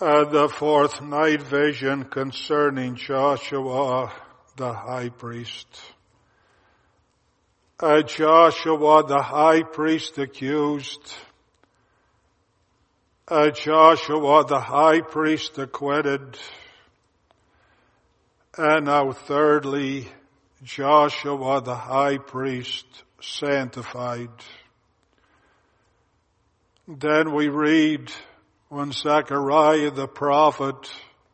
The fourth night vision concerning Joshua the high priest. Joshua the high priest accused. Joshua the high priest acquitted. And now thirdly, Joshua the high priest sanctified. Then we read when Zechariah the prophet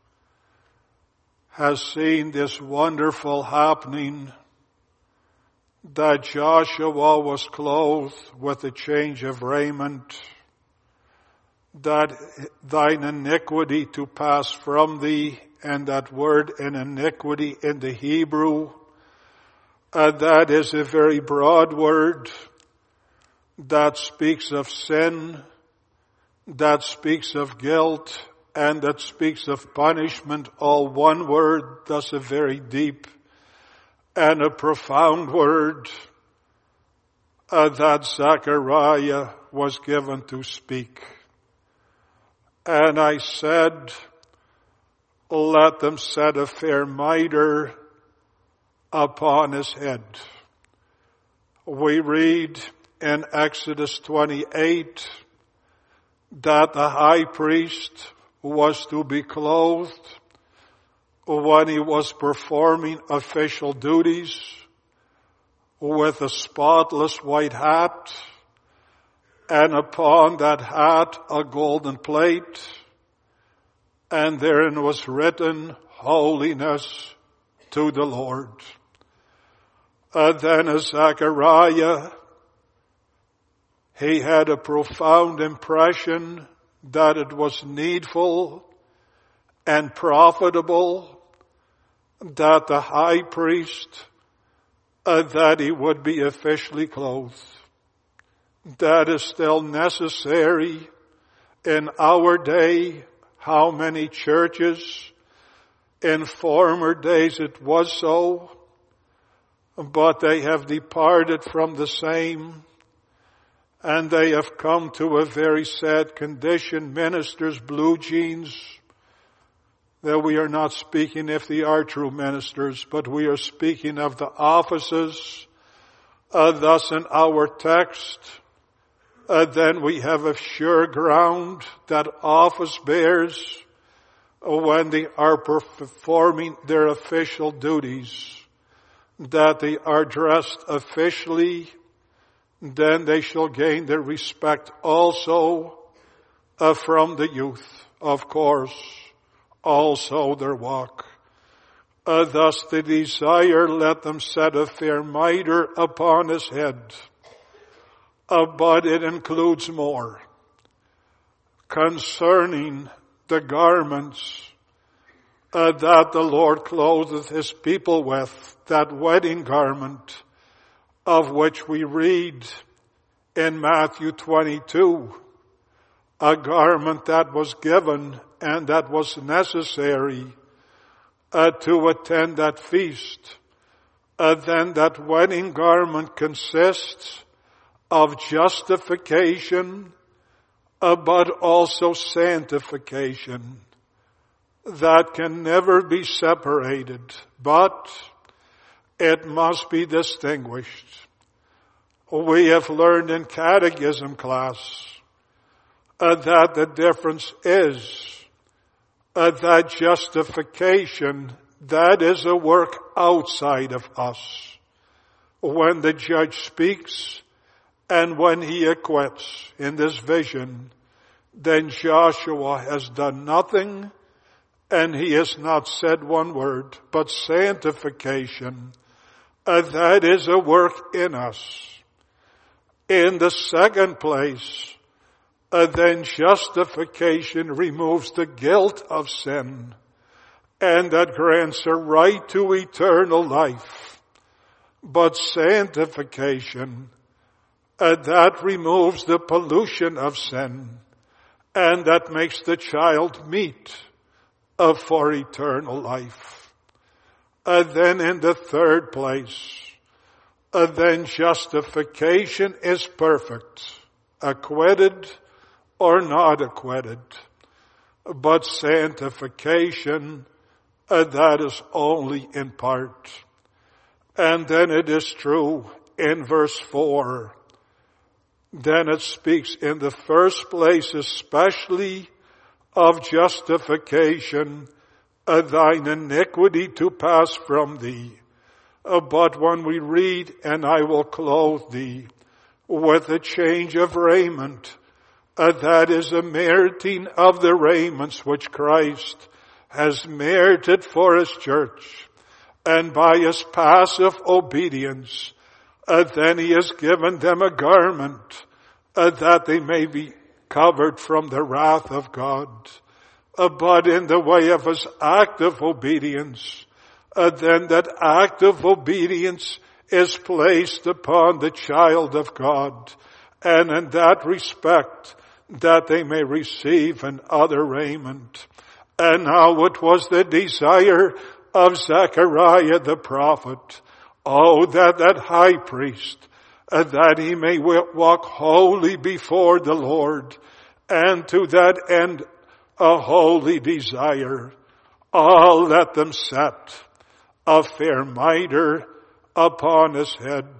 has seen this wonderful happening, that Joshua was clothed with a change of raiment, that thine iniquity to pass from thee, and that word in iniquity in the Hebrew, that is a very broad word that speaks of sin, that speaks of guilt, and that speaks of punishment, all one word, thus a very deep and a profound word that Zechariah was given to speak. And I said, let them set a fair mitre upon his head. We read in Exodus 28 that the high priest was to be clothed when he was performing official duties with a spotless white hat, and upon that hat a golden plate, and therein was written, holiness to the Lord. Then as Zechariah, he had a profound impression that it was needful and profitable that the high priest, that he would be officially clothed. That is still necessary in our day. How many churches in former days it was so, but they have departed from the same, and they have come to a very sad condition. Ministers, blue jeans, that we are not speaking if they are true ministers, but we are speaking of the offices. Thus in our text, then we have a sure ground that office bears, when they are performing their official duties, that they are dressed officially, then they shall gain their respect also from the youth, of course, also their walk. Thus the desire, let them set a fair mitre upon his head. But it includes more concerning the garments that the Lord clotheth his people with, that wedding garment of which we read in Matthew 22, a garment that was given and that was necessary to attend that feast. Then that wedding garment consists of justification, but also sanctification, that can never be separated, but it must be distinguished. We have learned in catechism class that the difference is that justification, that is a work outside of us. When the judge speaks and when he acquits in this vision, then Joshua has done nothing and he has not said one word, but sanctification, that is a work in us. In the second place, then justification removes the guilt of sin, and that grants a right to eternal life. But sanctification, that removes the pollution of sin, and that makes the child meet for eternal life. Then in the third place, then justification is perfect, acquitted or not acquitted. but sanctification, that is only in part. And then it is true in verse 4. Then it speaks in the first place especially of justification, thine iniquity to pass from thee. But when we read, and I will clothe thee with a change of raiment, that is a meriting of the raiments which Christ has merited for his church. And by his passive obedience, then he has given them a garment, that they may be covered from the wrath of God. But in the way of his active obedience, then that active obedience is placed upon the child of God. And in that respect, that they may receive another raiment. And now it was the desire of Zechariah the prophet, that high priest, that he may walk holy before the Lord, and to that end a holy desire. Let them set a fair mitre upon his head.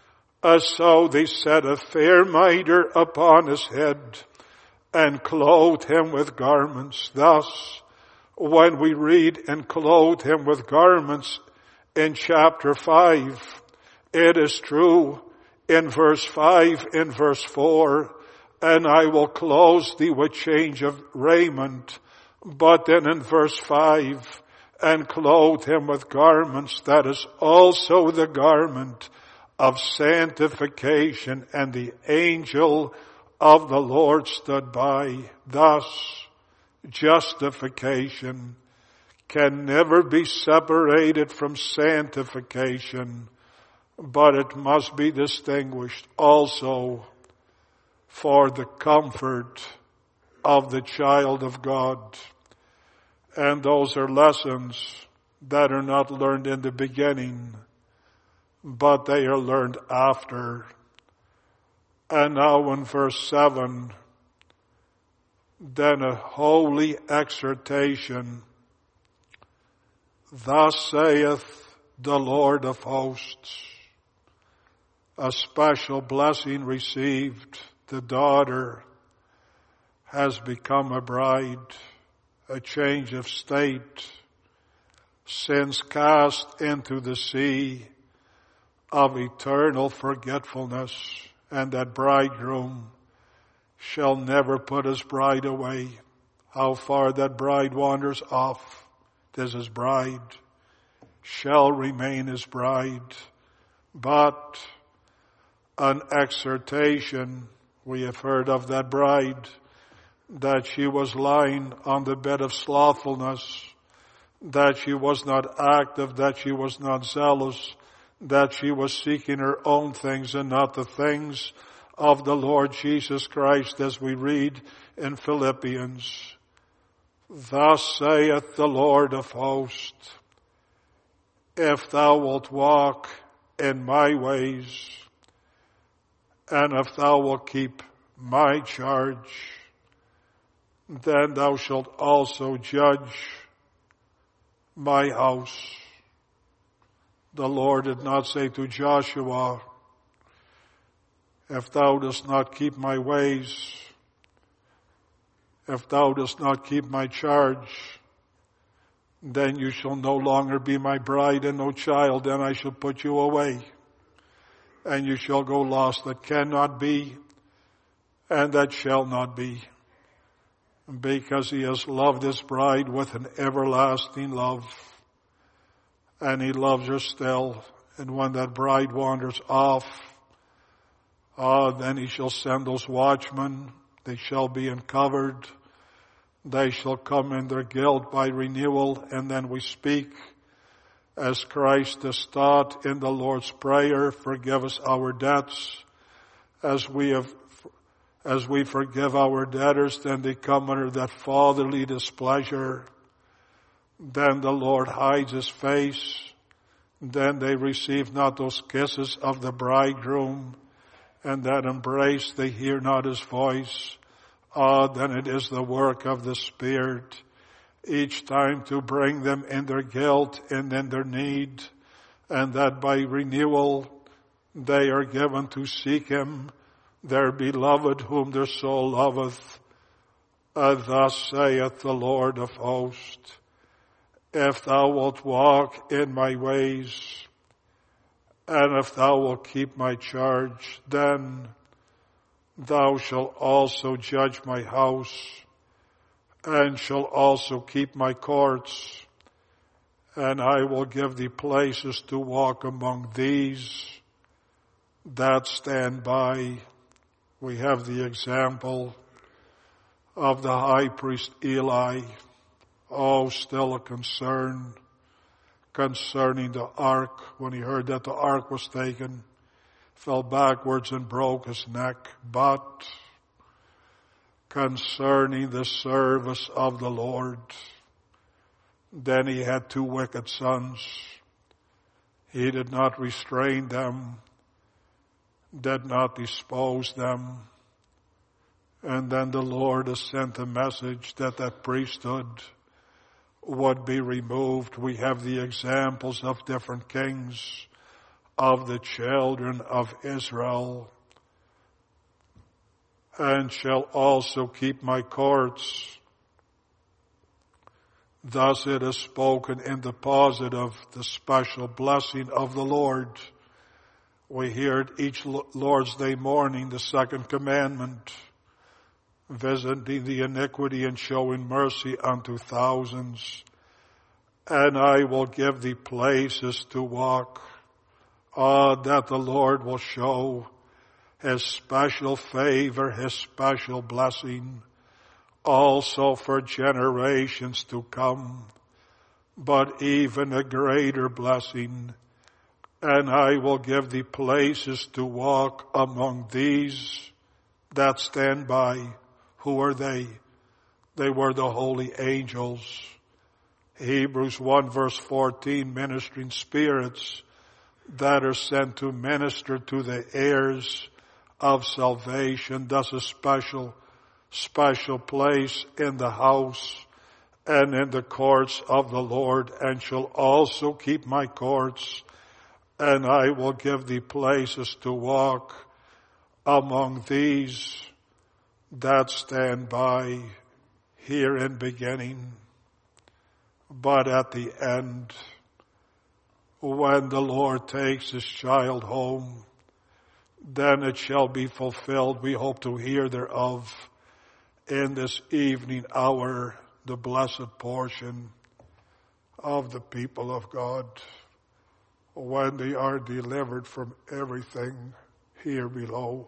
So they set a fair mitre upon his head, and clothed him with garments. Thus, when we read and clothed him with garments in chapter 5, it is true in verse 5, in verse 4, and I will clothe thee with change of raiment. But then in verse 5, and clothe him with garments, that is also the garment of sanctification, and the angel of the Lord stood by. Thus, justification can never be separated from sanctification, but it must be distinguished also for the comfort of the child of God. And those are lessons that are not learned in the beginning, but they are learned after. And now in verse 7, then a holy exhortation. Thus saith the Lord of hosts. A special blessing received. The daughter has become a bride. A change of state. Sins cast into the sea of eternal forgetfulness. And that bridegroom shall never put his bride away. How far that bride wanders off, this his bride, shall remain his bride. But an exhortation, we have heard of that bride, that she was lying on the bed of slothfulness, that she was not active, that she was not zealous, that she was seeking her own things and not the things of the Lord Jesus Christ, as we read in Philippians. Thus saith the Lord of hosts, if thou wilt walk in my ways, and if thou wilt keep my charge, then thou shalt also judge my house. The Lord did not say to Joshua, if thou dost not keep my ways, if thou dost not keep my charge, then you shall no longer be my bride and no child, then I shall put you away. And you shall go lost. That cannot be, and that shall not be. Because he has loved his bride with an everlasting love. And he loves her still. And when that bride wanders off, then he shall send those watchmen. They shall be uncovered. They shall come in their guilt by renewal. And then we speak as Christ has taught in the Lord's Prayer, forgive us our debts as we forgive our debtors. Then they come under that fatherly displeasure. Then the Lord hides his face. Then they receive not those kisses of the bridegroom. And that embrace, they hear not his voice. Then it is the work of the Spirit each time to bring them in their guilt and in their need, and that by renewal they are given to seek Him, their beloved whom their soul loveth. Thus saith the Lord of hosts, if thou wilt walk in my ways, and if thou wilt keep my charge, then thou shalt also judge my house, and shalt also keep my courts, and I will give thee places to walk among these that stand by. We have the example of the high priest Eli. Still a concern concerning the ark. When he heard that the ark was taken, fell backwards and broke his neck. But concerning the service of the Lord, then he had 2 wicked sons. He did not restrain them, did not dispose them. And then the Lord has sent a message that priesthood would be removed. We have the examples of different kings of the children of Israel. And shall also keep my courts. Thus it is spoken in the positive, the special blessing of the Lord. We hear it each Lord's Day morning, the second commandment, visiting the iniquity and showing mercy unto thousands. And I will give thee places to walk. That the Lord will show His special favor, His special blessing, also for generations to come, but even a greater blessing. And I will give thee places to walk among these that stand by. Who are they? They were the holy angels. Hebrews 1 verse 14, ministering spirits that are sent to minister to the heirs of salvation. Thus a special place in the house and in the courts of the Lord, and shall also keep my courts, and I will give thee places to walk among these that stand by. Here in beginning, but at the end, when the Lord takes His child home, then it shall be fulfilled. We hope to hear thereof in this evening hour, the blessed portion of the people of God, when they are delivered from everything here below,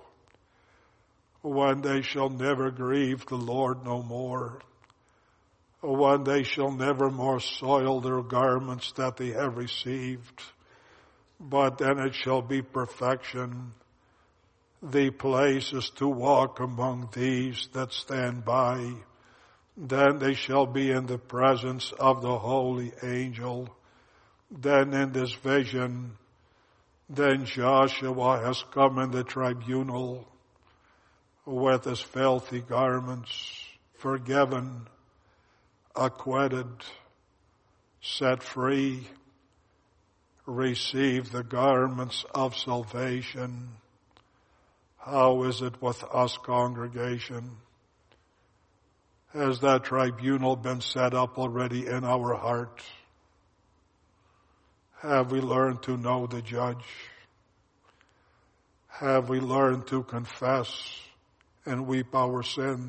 when they shall never grieve the Lord no more, when they shall never more soil their garments that they have received, but then it shall be perfection, the places to walk among these that stand by. Then they shall be in the presence of the holy angel. Then in this vision, then Joshua has come in the tribunal with his filthy garments, forgiven, acquitted, set free, received the garments of salvation. How is it with us, congregation? Has that tribunal been set up already in our heart? Have we learned to know the judge? Have we learned to confess and weep our sins?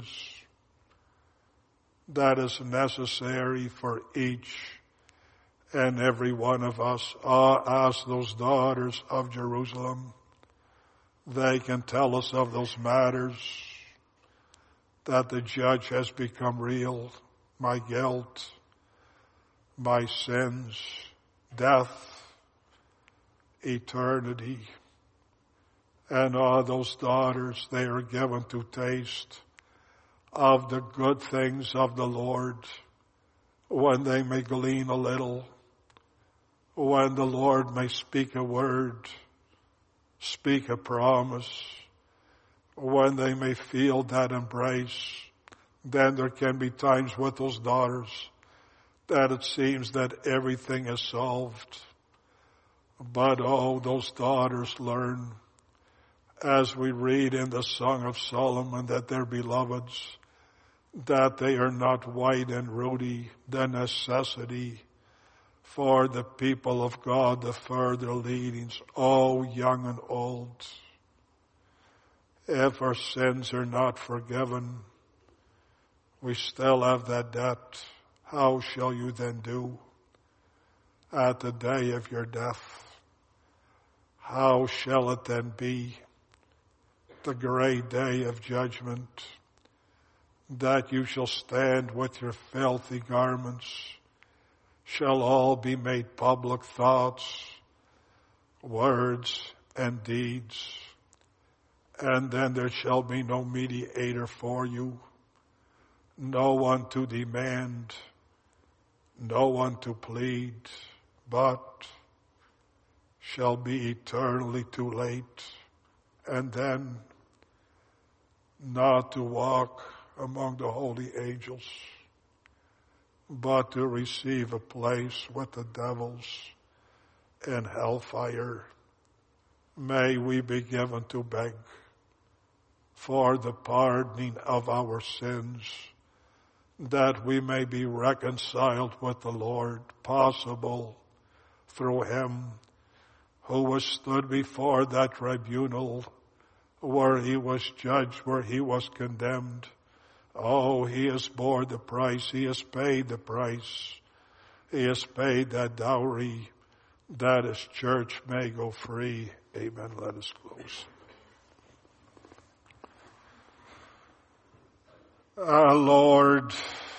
That is necessary for each and every one of us. Ask those daughters of Jerusalem. They can tell us of those matters, that the judge has become real. My guilt, my sins, death, eternity. And all those daughters, they are given to taste of the good things of the Lord, when they may glean a little, when the Lord may speak a word, speak a promise, when they may feel that embrace, then there can be times with those daughters that it seems that everything is solved. But oh, those daughters learn, as we read in the Song of Solomon, that their beloveds, that they are not white and ruddy, the necessity for the people of God, the further leadings, oh, young and old. If our sins are not forgiven, we still have that debt. How shall you then do at the day of your death? How shall it then be, the great day of judgment, that you shall stand with your filthy garments, shall all be made public, thoughts, words, and deeds, and then there shall be no mediator for you, no one to demand, no one to plead, but shall be eternally too late, and then not to walk among the holy angels, but to receive a place with the devils in hellfire. May we be given to beg for the pardoning of our sins, that we may be reconciled with the Lord, possible through him who was stood before that tribunal where he was judged, where he was condemned. Oh, he has bore the price. He has paid the price. He has paid that dowry that his church may go free. Amen. Let us close. Lord,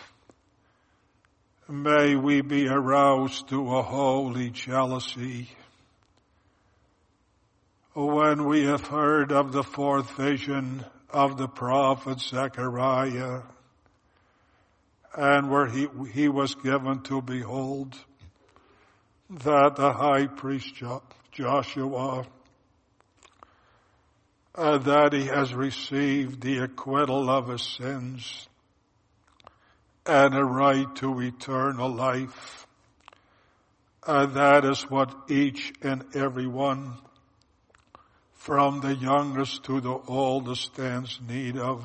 may we be aroused to a holy jealousy when we have heard of the fourth vision of the prophet Zechariah, and where he was given to behold that the high priest Joshua, that he has received the acquittal of his sins and a right to eternal life. That is what each and every one, from the youngest to the oldest, stands need of.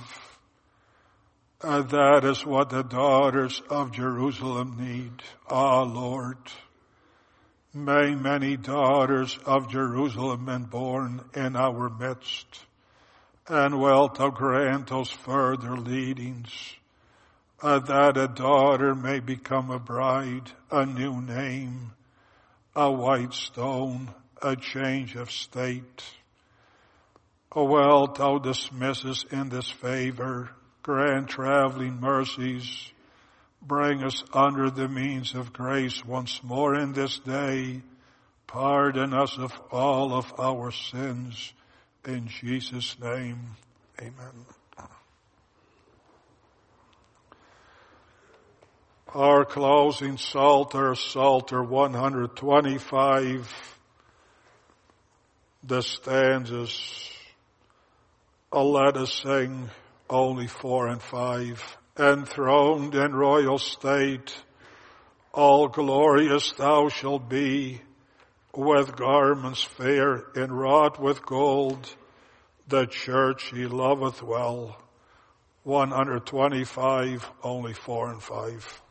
That is what the daughters of Jerusalem need. Ah, Lord, may many daughters of Jerusalem be born in our midst, and wilt thou grant us further leadings, that a daughter may become a bride, a new name, a white stone, a change of state. O wilt thou dismiss us in this favor, grant traveling mercies, bring us under the means of grace once more in this day, pardon us of all of our sins, in Jesus' name, amen. Our closing Psalter, Psalter 125, the stanzas, let us sing only 4 and 5. Enthroned in royal state, all glorious thou shalt be, with garments fair enwrought with gold, the church he loveth well. 125, only 4 and 5.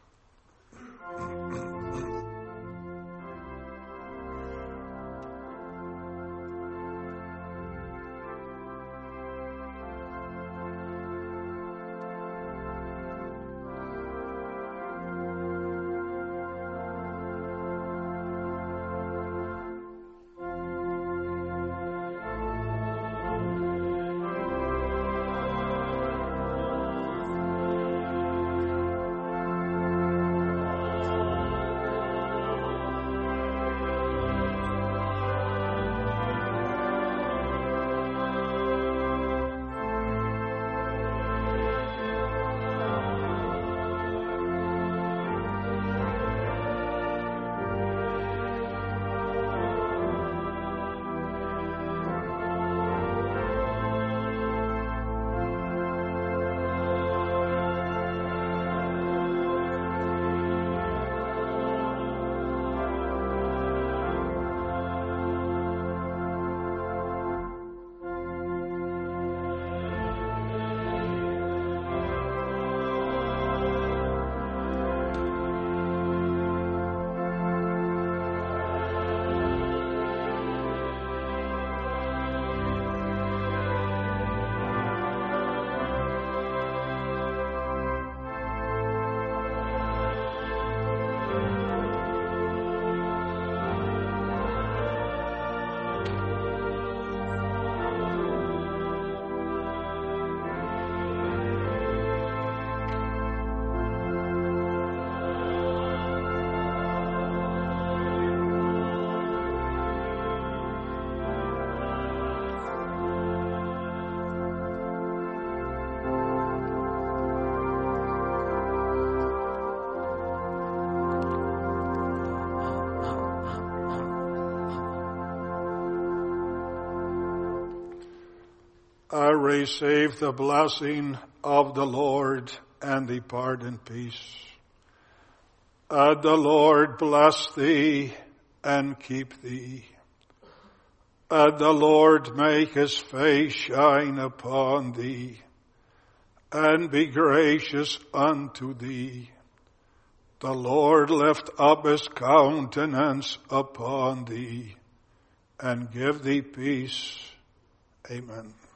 receive the blessing of the Lord and depart in peace. The Lord bless thee and keep thee. The Lord make his face shine upon thee and be gracious unto thee. The Lord lift up his countenance upon thee and give thee peace. Amen.